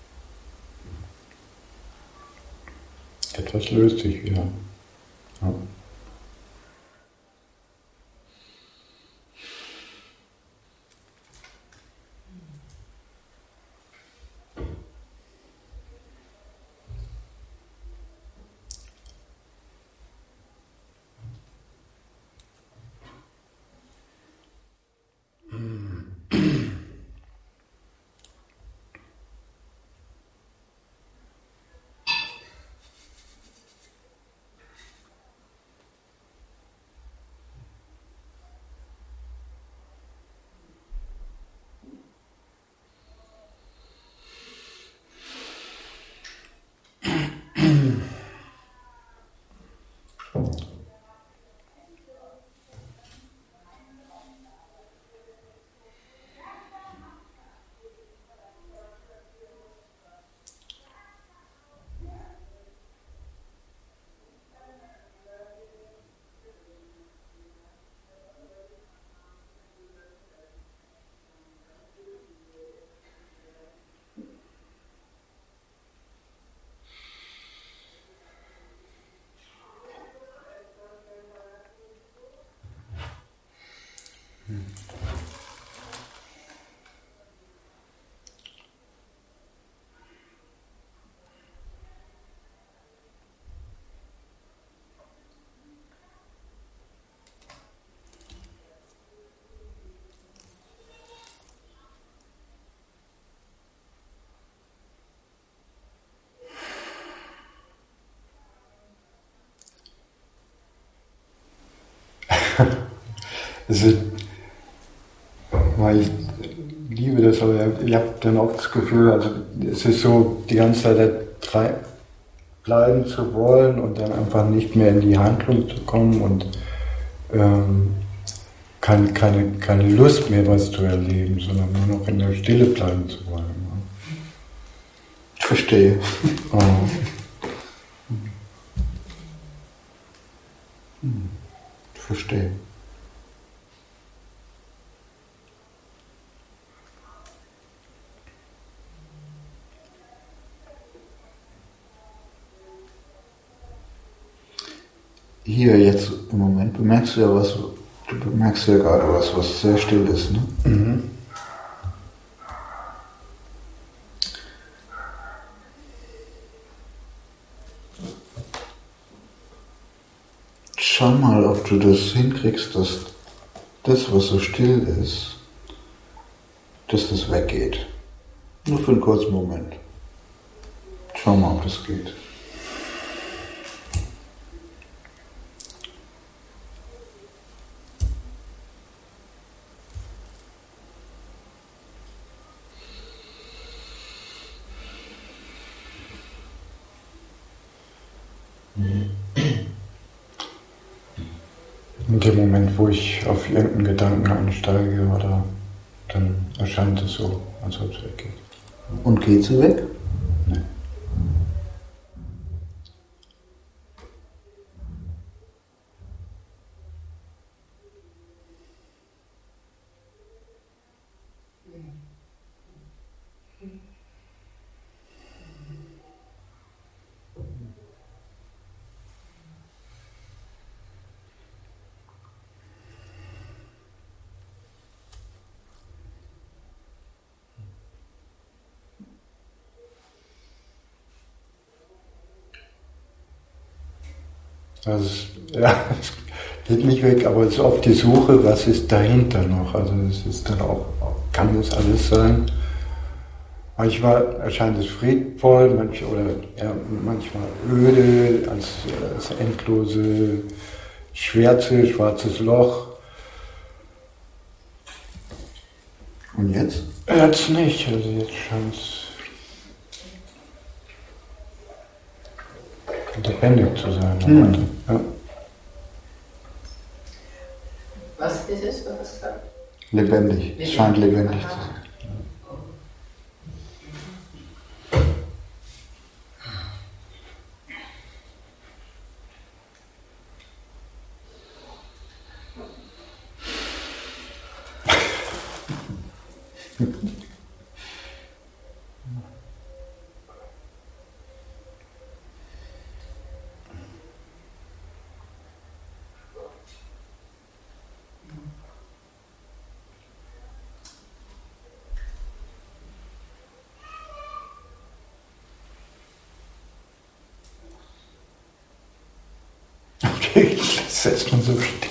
etwas löst sich wieder. Ja. Also, ich liebe das, aber ich habe dann oft das Gefühl, also es ist so, die ganze Zeit bleiben zu wollen und dann einfach nicht mehr in die Handlung zu kommen und keine Lust mehr, was zu erleben, sondern nur noch in der Stille bleiben zu wollen. Ich verstehe. Oh. Ich verstehe. Hier jetzt im Moment bemerkst du ja was, du bemerkst ja gerade was sehr still ist, ne? Mhm. Schau mal, ob du das hinkriegst, dass das, was so still ist, dass das weggeht. Nur für einen kurzen Moment. Schau mal, ob das geht. In dem Moment, wo ich auf irgendeinen Gedanken einsteige, oder dann erscheint es so, als ob es weggeht. Und geht sie weg? Nee. Also es geht nicht weg, aber es ist oft die Suche, was ist dahinter noch. Also es ist dann auch, kann das alles sein. Manchmal erscheint es friedvoll, manchmal öde, als endlose Schwärze, schwarzes Loch. Und jetzt? Jetzt nicht, also jetzt scheint es lebendig zu sein. Ja. Was ist es? Was hast du gesagt? Lebendig. Es scheint lebendig zu sein. Okay, das lässt man so stehen.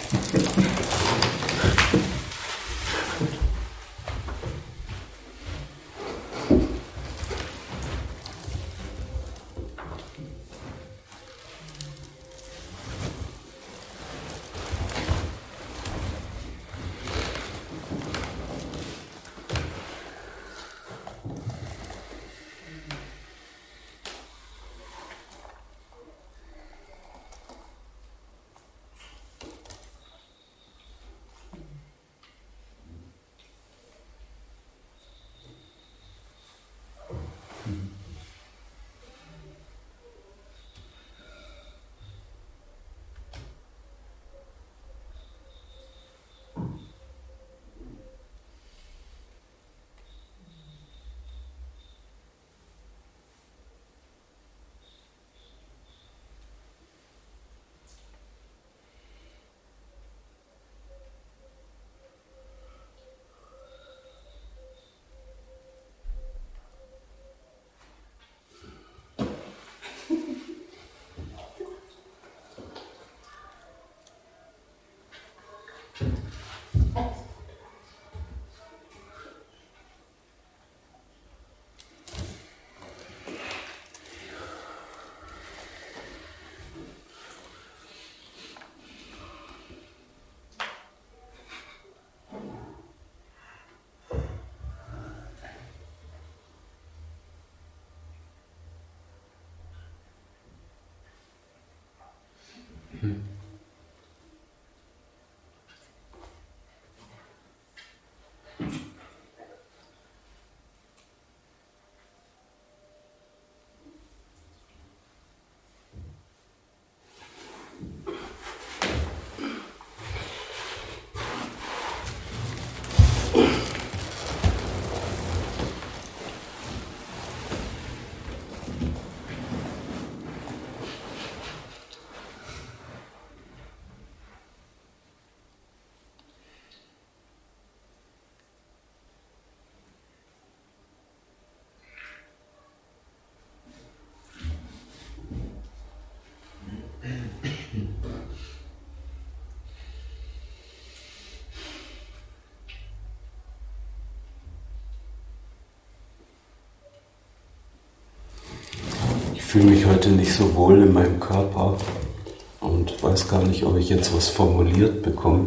Ich fühle mich heute nicht so wohl in meinem Körper und weiß gar nicht, ob ich jetzt was formuliert bekomme.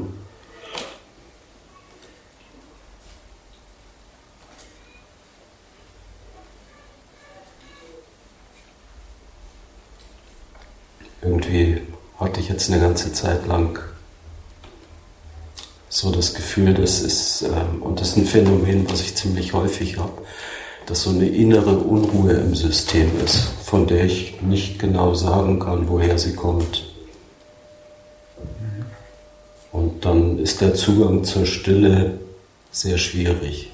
Irgendwie hatte ich jetzt eine ganze Zeit lang so das Gefühl, das ist ein Phänomen, was ich ziemlich häufig habe, dass so eine innere Unruhe im System ist, von der ich nicht genau sagen kann, woher sie kommt. Und dann ist der Zugang zur Stille sehr schwierig.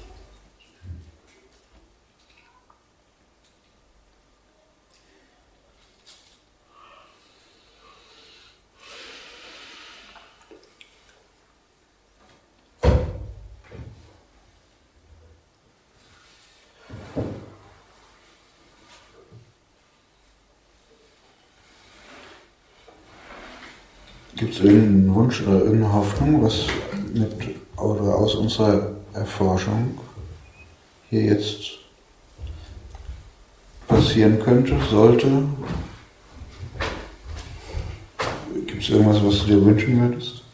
Gibt es irgendeinen Wunsch oder irgendeine Hoffnung, was mit oder aus unserer Erforschung hier jetzt passieren könnte, sollte? Gibt es irgendwas, was du dir wünschen würdest?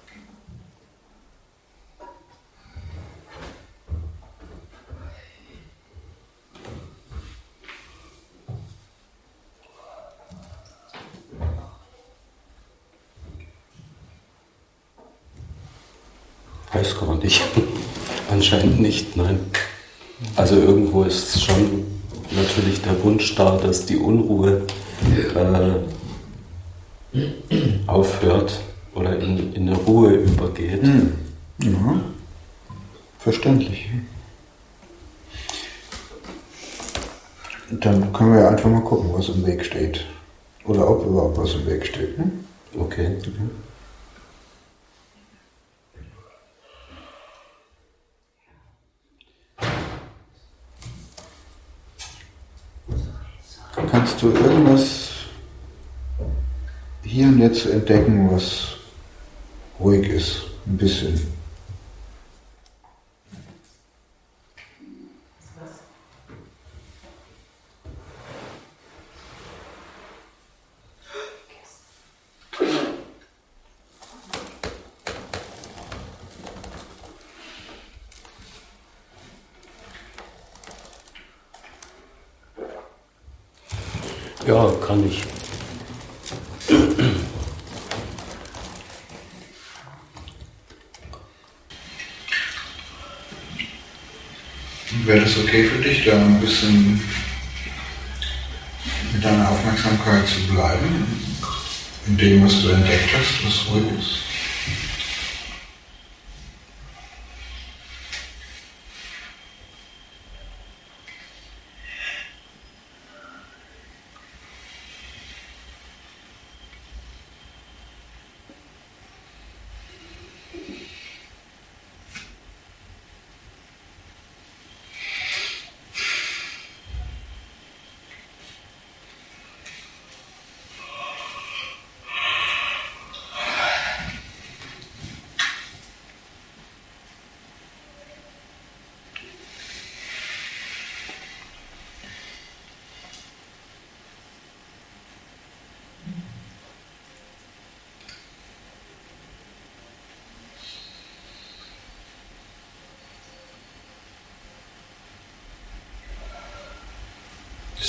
Weiß gar nicht. Anscheinend nicht, nein. Also irgendwo ist schon natürlich der Wunsch da, dass die Unruhe aufhört oder in eine Ruhe übergeht. Ja, verständlich. Dann können wir einfach mal gucken, was im Weg steht. Oder ob überhaupt was im Weg steht. Okay. Kannst du irgendwas hier und jetzt entdecken, was ruhig ist? Ein bisschen. Ja, kann ich. Wäre das okay für dich, da ein bisschen mit deiner Aufmerksamkeit zu bleiben, in dem, was du entdeckt hast, was ruhig ist?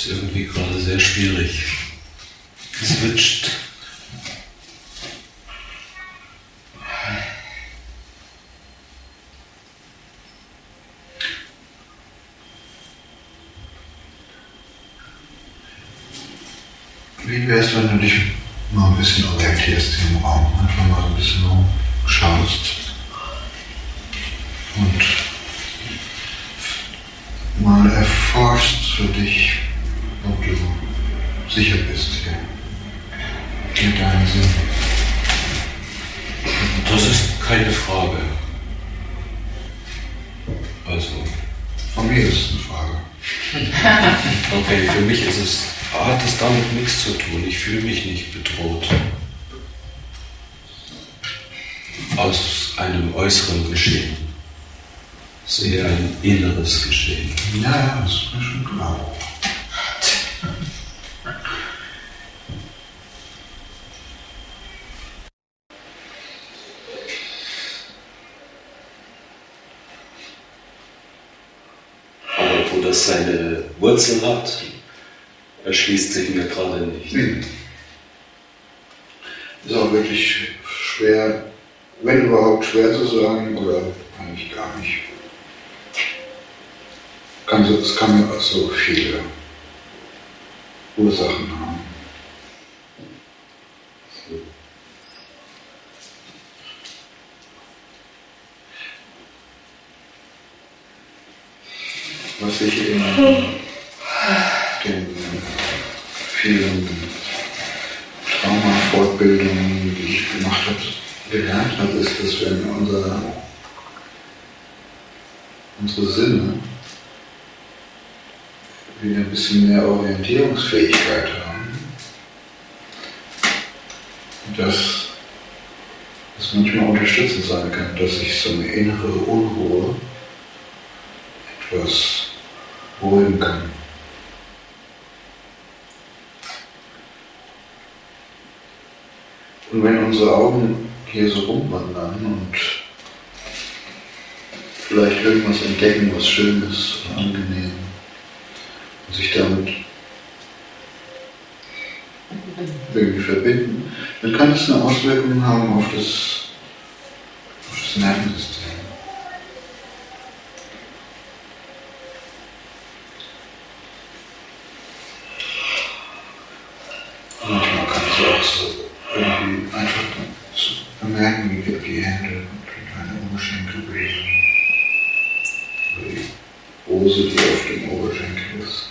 ist irgendwie gerade sehr schwierig. Geswitcht. Wie wäre es, wenn du dich mal ein bisschen orientierst im Raum, einfach mal ein bisschen schaust und mal erforschst für dich, ob du sicher bist hier mit deinem Sinn. Das ist keine Frage. Also. Von mir ist es eine Frage. Okay, für mich hat es damit nichts zu tun. Ich fühle mich nicht bedroht. Aus einem äußeren Geschehen. Es ist eher ein inneres Geschehen. Ja, das ist mir schon klar. Aber wo das seine Wurzeln hat, erschließt sich mir gerade nicht. Ist auch wirklich schwer, wenn überhaupt schwer zu sagen, oder eigentlich gar nicht. Es kann ja auch so viele Ursachen haben. Was ich in den vielen Trauma-Fortbildungen, die ich gemacht habe, gelernt habe, ist, dass wenn unsere Sinne wieder ein bisschen mehr Orientierungsfähigkeit haben, dass es manchmal unterstützend sein kann, dass sich so eine innere Unruhe etwas beruhigen kann. Und wenn unsere Augen hier so rumwandern und vielleicht irgendwas entdecken, was schön ist, angenehm, und sich damit irgendwie verbinden, dann kann es eine Auswirkung haben auf das Nervensystem. Manchmal kann es auch so irgendwie einfach so bemerken, wie die Hände und deine Oberschenkel bewegen. Oder die Hose, die auf dem Oberschenkel ist.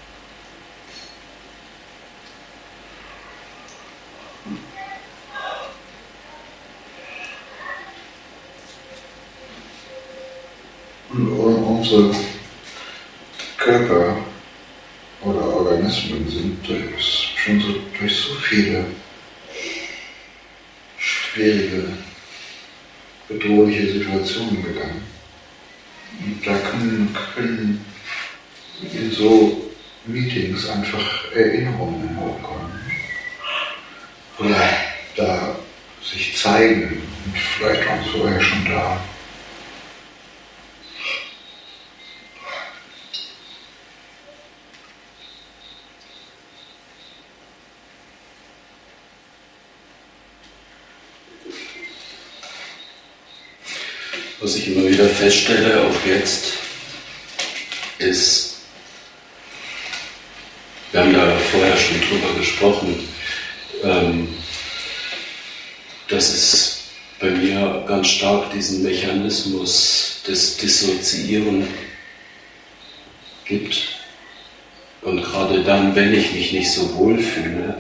Und unsere Körper oder Organismen sind schon so durch so viele schwierige, bedrohliche Situationen gegangen. Und da können in so Meetings einfach Erinnerungen hochkommen. Oder da sich zeigen und vielleicht waren sie vorher schon da. Was ich immer wieder feststelle, auch jetzt, ist, wir haben da vorher schon drüber gesprochen, dass es bei mir ganz stark diesen Mechanismus des Dissoziieren gibt. Und gerade dann, wenn ich mich nicht so wohl fühle,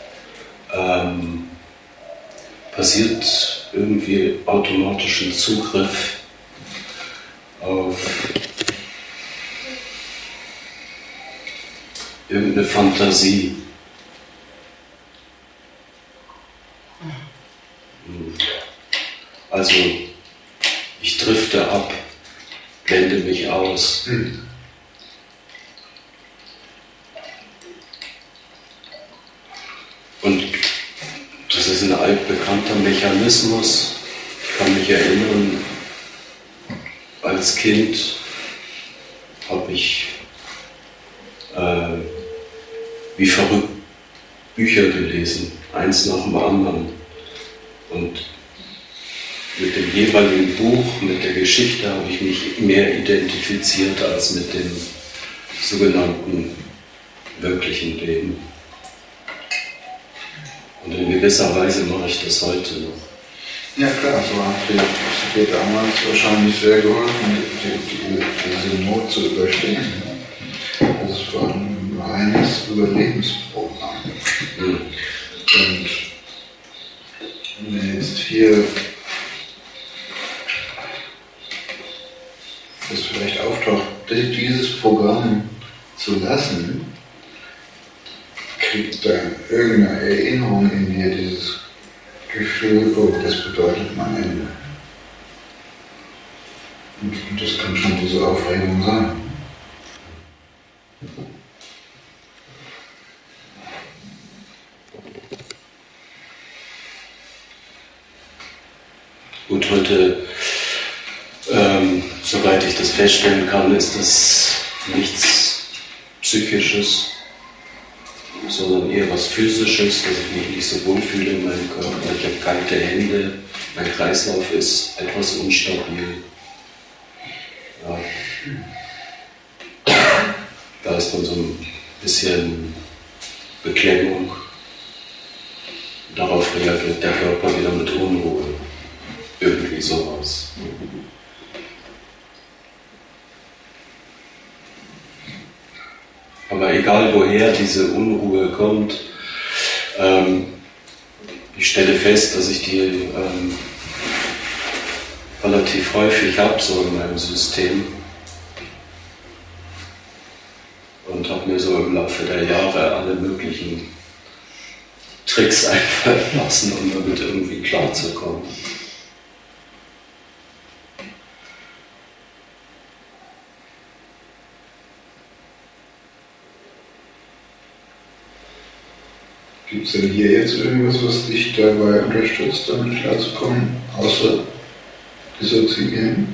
passiert irgendwie automatischen Zugriff auf irgendeine Fantasie. Also ich drifte ab, blende mich aus. Und das ist ein altbekannter Mechanismus. Ich kann mich erinnern, als Kind habe ich wie verrückt Bücher gelesen, eins nach dem anderen. Und mit dem jeweiligen Buch, mit der Geschichte habe ich mich mehr identifiziert als mit dem sogenannten wirklichen Leben. Und in gewisser Weise mache ich das heute noch. Ja klar, so hat dir damals wahrscheinlich sehr geholfen, diese Not zu überstehen. Das war ein reines Überlebensprogramm. Und wenn wir jetzt hier das vielleicht auftaucht, dieses Programm zu lassen, kriegt da irgendeine Erinnerung in dir, dieses Gefühl, oh, das bedeutet mein Ende. Und das kann schon diese Aufregung sein. Gut, heute, soweit ich das feststellen kann, ist das nichts Psychisches, sondern eher was Physisches, dass ich mich nicht so wohl fühle in meinem Körper. Ich habe kalte Hände, mein Kreislauf ist etwas unstabil. Ja. Da ist dann so ein bisschen Beklemmung. Darauf reagiert der Körper wieder mit Unruhe. Irgendwie sowas. Aber egal woher diese Unruhe kommt, ich stelle fest, dass ich die relativ häufig habe, so in meinem System. Und habe mir so im Laufe der Jahre alle möglichen Tricks einfallen lassen, um damit irgendwie klarzukommen. Gibt es denn hier jetzt irgendwas, was dich dabei unterstützt, damit klarzukommen, außer dissoziieren?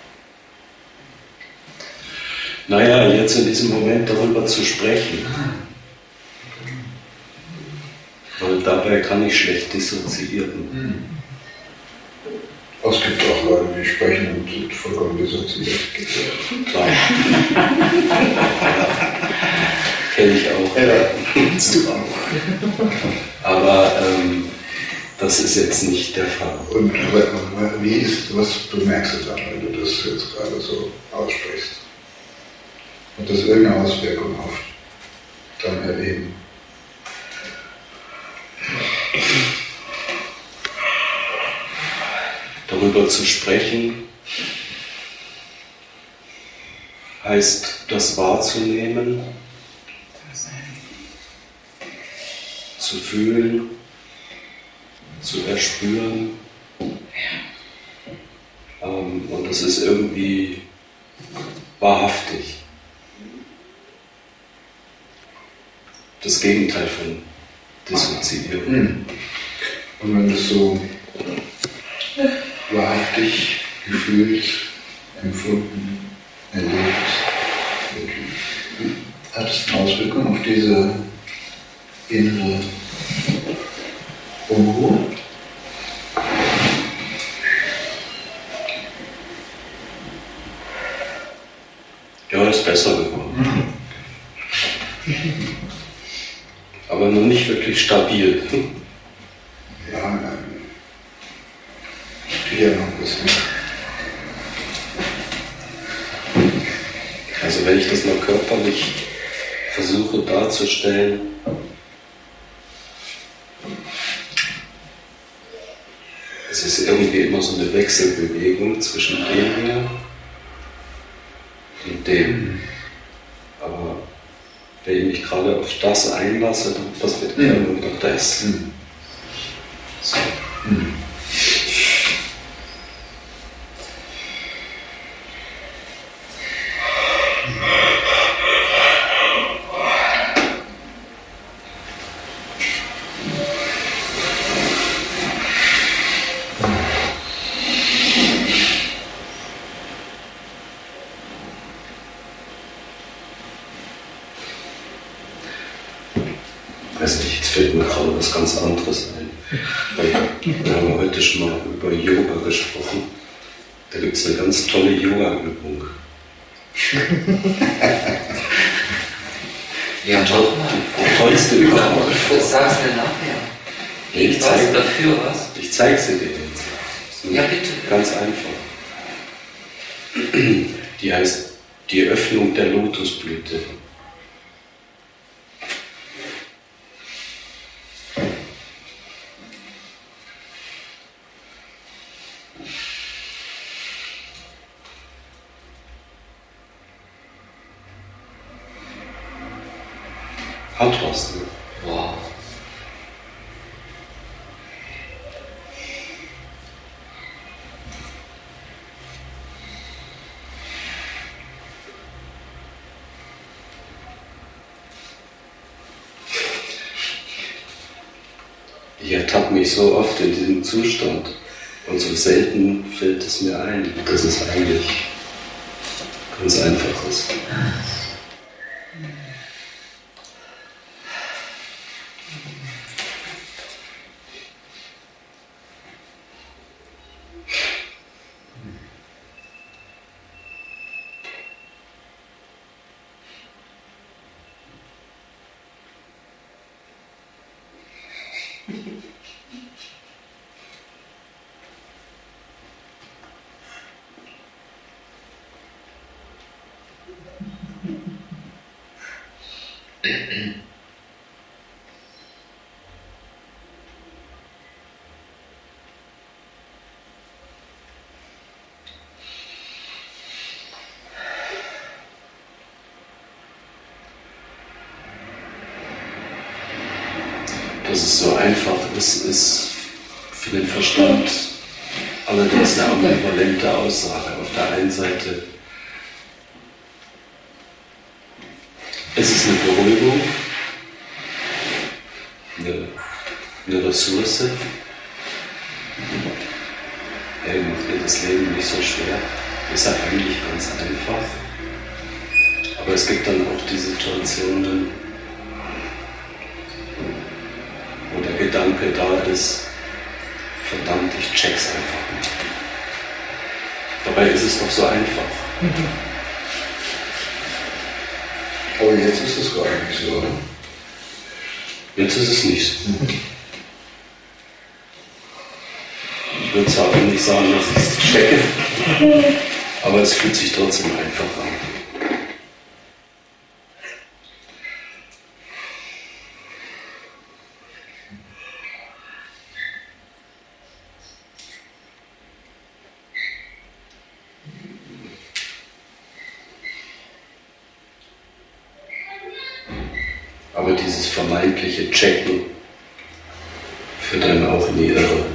Naja, jetzt in diesem Moment darüber zu sprechen. Weil dabei kann ich schlecht dissoziieren. Es gibt auch Leute, die sprechen und sind vollkommen dissoziiert. Klar. Kenne ich auch. Ja, kennst du auch. Aber das ist jetzt nicht der Fall. Und was bemerkst du dann, wenn du das jetzt gerade so aussprichst? Hat das irgendeine Auswirkung auf dein Erleben? Darüber zu sprechen heißt, das wahrzunehmen, zu fühlen, zu erspüren. Und das ist irgendwie wahrhaftig. Das Gegenteil von Dissoziieren. Und wenn das so wahrhaftig gefühlt, empfunden, erlebt, hat es eine Auswirkung auf diese innere Unruhe? Ja, ist besser geworden. Aber noch nicht wirklich stabil. Ja, hier noch ein bisschen. Also wenn ich das mal körperlich versuche darzustellen, es ist irgendwie immer so eine Wechselbewegung zwischen dem hier und dem. Aber wenn ich mich gerade auf das einlasse, dann passiert eher nur noch das. So. fällt mir gerade was ganz anderes ein. Wir haben heute schon mal über Yoga gesprochen. Da gibt es eine ganz tolle Yoga-Übung. Ja, doch mal. Die tollste überhaupt. Das sagst du nachher. Ich weiß dafür was. Ich zeige sie dir jetzt. Ja, bitte. Ganz einfach. Die heißt die Öffnung der Lotusblüte. Hat was, ne? Wow. Ich ertappe mich so oft in diesem Zustand und so selten fällt es mir ein, dass es eigentlich ganz einfach ist. Dass es so einfach ist für den Verstand allerdings eine ambivalente Aussage. Auf der einen Seite ist es eine Beruhigung, eine Ressource. Macht mir das Leben nicht so schwer. Ist ja eigentlich ganz einfach. Aber es gibt dann auch die Situationen, wo der Gedanke da ist, verdammt, ich check's einfach nicht. Dabei ist es doch so einfach. Aber jetzt ist es gar nicht so, oder? Jetzt ist es nicht so. Ich würde zwar nicht sagen, dass ich es checke, aber es fühlt sich trotzdem einfach an. Aber dieses vermeintliche Checken führt dann auch in die Irre.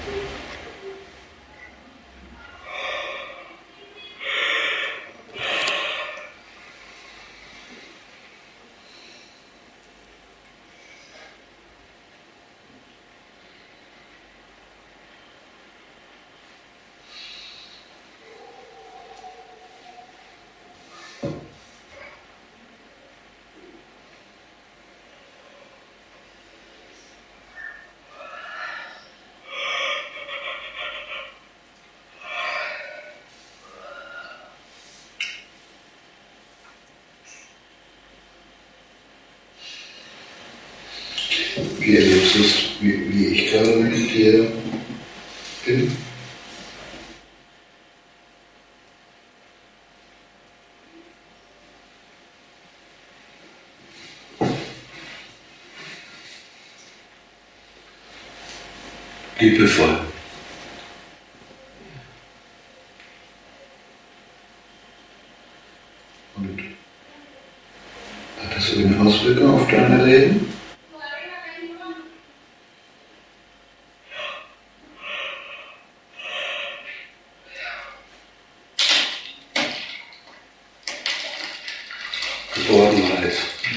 Wie erlebst du es, wie ich gerade mit dir bin? Liebevoll. Und hat das irgendeine Auswirkung auf dein Leben? Geborgenheit.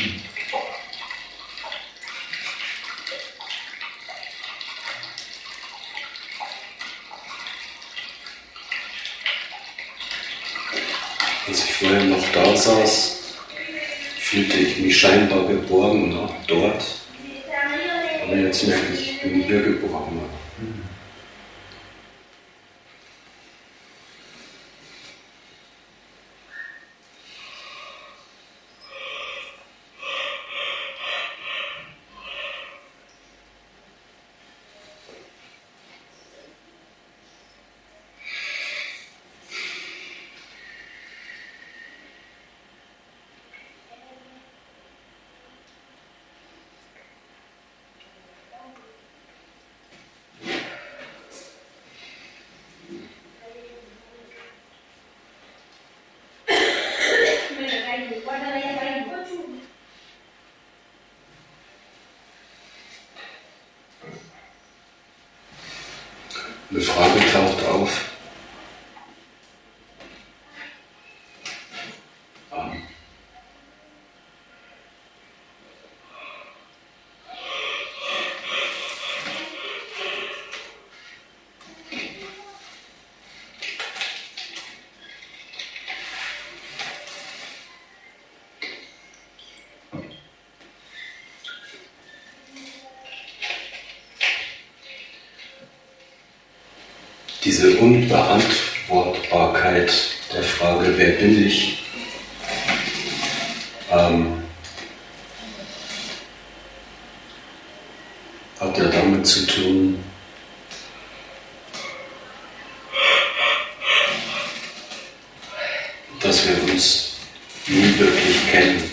Als ich vorher noch da saß, fühlte ich mich scheinbar geborgen, auch dort. Aber jetzt merke ich, ich bin hier geboren. Eine Frage taucht auf. Diese Unbeantwortbarkeit der Frage, wer bin ich, hat ja damit zu tun, dass wir uns nie wirklich kennen.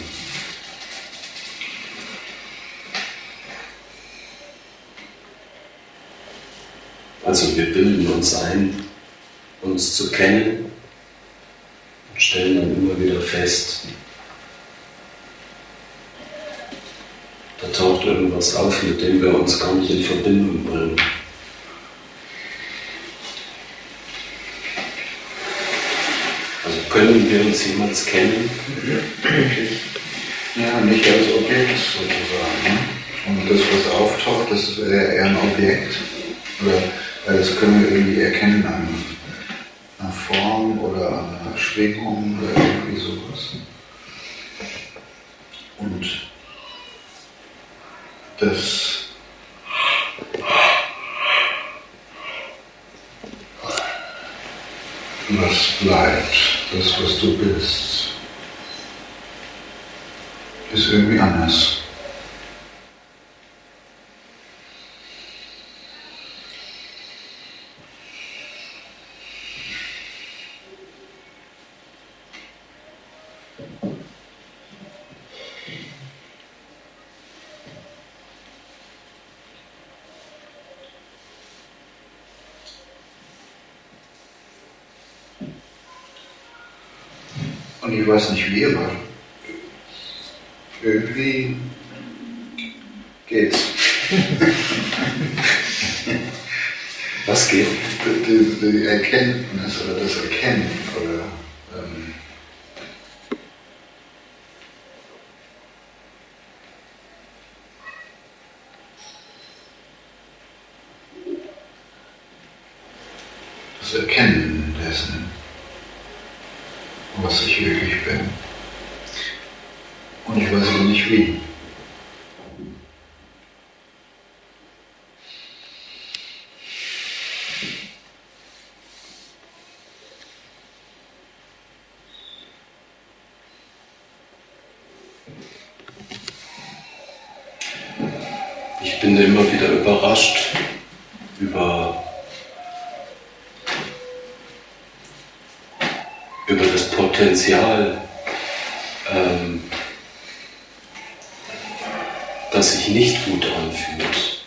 Also wir bilden uns ein, uns zu kennen und stellen dann immer wieder fest, da taucht irgendwas auf, mit dem wir uns gar nicht in Verbindung bringen. Also können wir uns jemals kennen? Ja, nicht als Objekt sozusagen. Ne? Und das, was auftaucht, das ist eher ein Objekt. Oder das können wir irgendwie erkennen an einer Form oder an einer Schwingung oder irgendwie sowas. Und das was bleibt, das, was du bist, ist irgendwie anders. Und ich weiß nicht wie, aber irgendwie geht's. Was geht? Die Erkenntnis oder das Erkennen oder das Erkennen dessen, was ich wirklich bin. Und ich weiß aber nicht wie. Ich bin immer wieder überrascht über das Potenzial, das sich nicht gut anfühlt.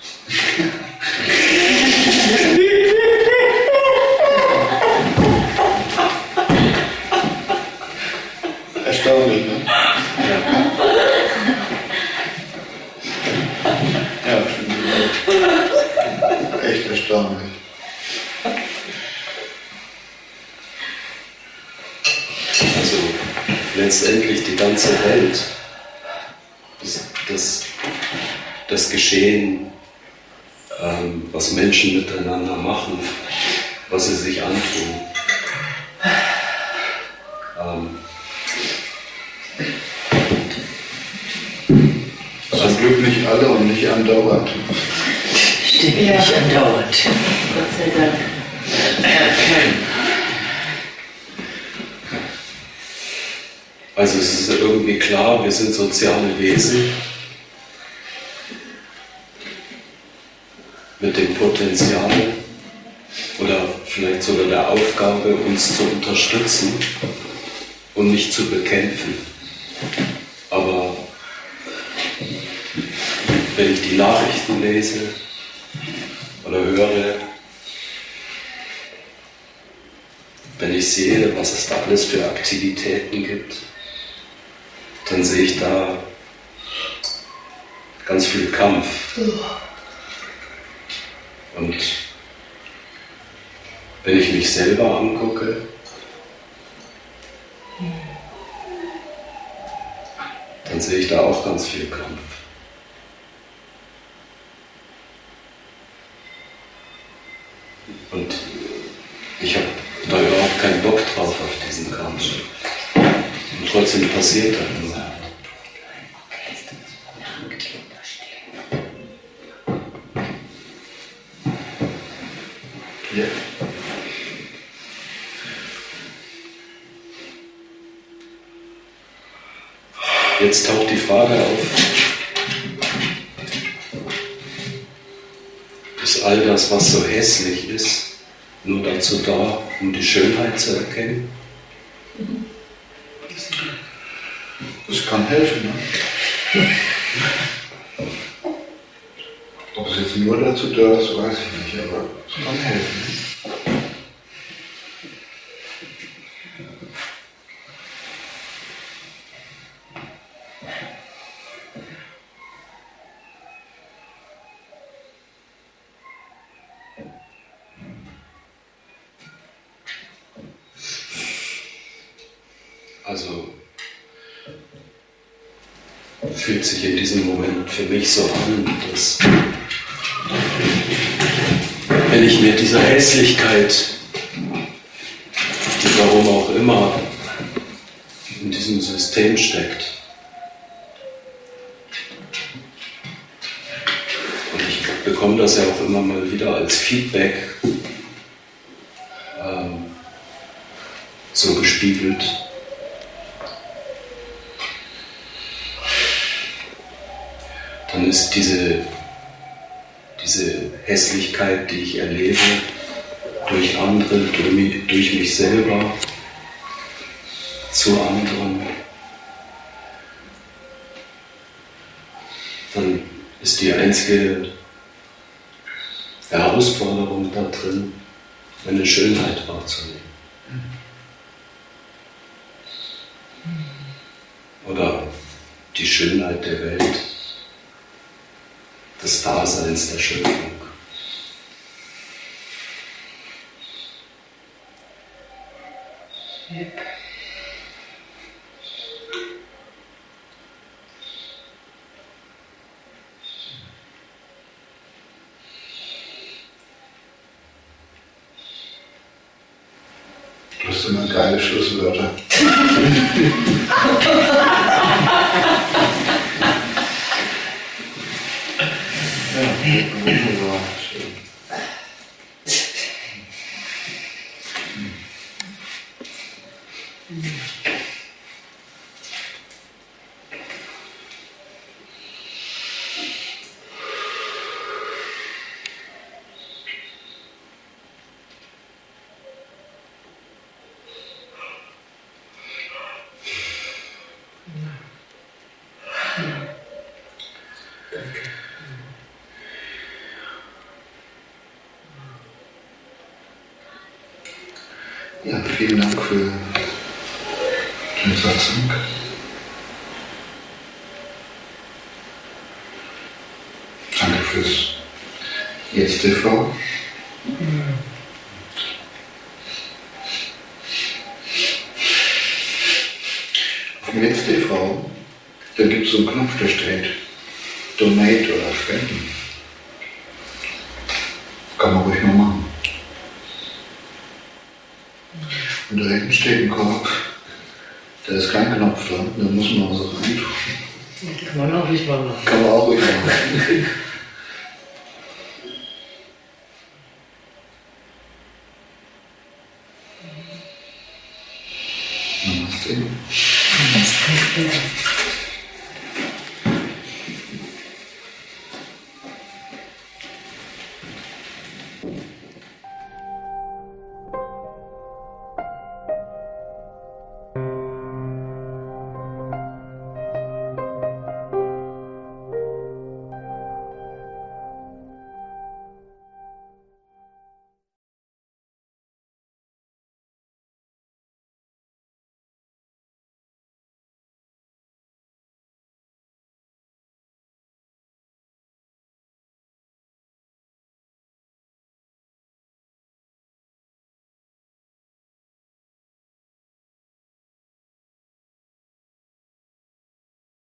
Erstaunlich, ne? Ja, finde ich echt erstaunlich. Also letztendlich die ganze Welt, das Geschehen, was Menschen miteinander machen, was sie sich antun. Also Glück nicht alle und nicht andauernd. Stimmt, ja. Nicht andauernd. Gott sei Dank. Also es ist irgendwie klar, wir sind soziale Wesen mit dem Potenzial oder vielleicht sogar der Aufgabe, uns zu unterstützen und nicht zu bekämpfen. Aber wenn ich die Nachrichten lese oder höre, wenn ich sehe, was es da alles für Aktivitäten gibt, dann sehe ich da ganz viel Kampf. Und wenn ich mich selber angucke, dann sehe ich da auch ganz viel Kampf. Und ich habe da überhaupt keinen Bock drauf auf diesen Kampf. Und trotzdem passiert das nur. Ja. Jetzt taucht die Frage auf, ist all das, was so hässlich ist, nur dazu da, um die Schönheit zu erkennen? Das kann helfen, ne? Ob es jetzt nur dazu da ist, weiß ich nicht, aber es kann helfen. Also fühlt sich in diesem Moment für mich so an, dass wenn ich mir dieser Hässlichkeit, die warum auch immer in diesem System steckt, und ich bekomme das ja auch immer mal wieder als Feedback so gespiegelt, dann ist diese Hässlichkeit, die ich erlebe, durch andere, durch mich selber, zu anderen, dann ist die einzige Herausforderung da drin, eine Schönheit wahrzunehmen. Oder die Schönheit der Welt, des Daseins der Schöpfung. Yep. Du hast immer geile Schlusswörter. Ja, wunderbar. Schön. Ja, vielen Dank für den Satzung. Danke fürs Jetzt TV. Auf dem Jetzt TV, da gibt es so einen Knopf, da steht Donate oder Spenden. Kann man ruhig mal machen. Und da hinten steht ein Korb, da ist kein Knopf dran, da muss man was reintun. Kann man auch nicht mal machen. Kann man auch ruhig machen. Namaste. Namaste.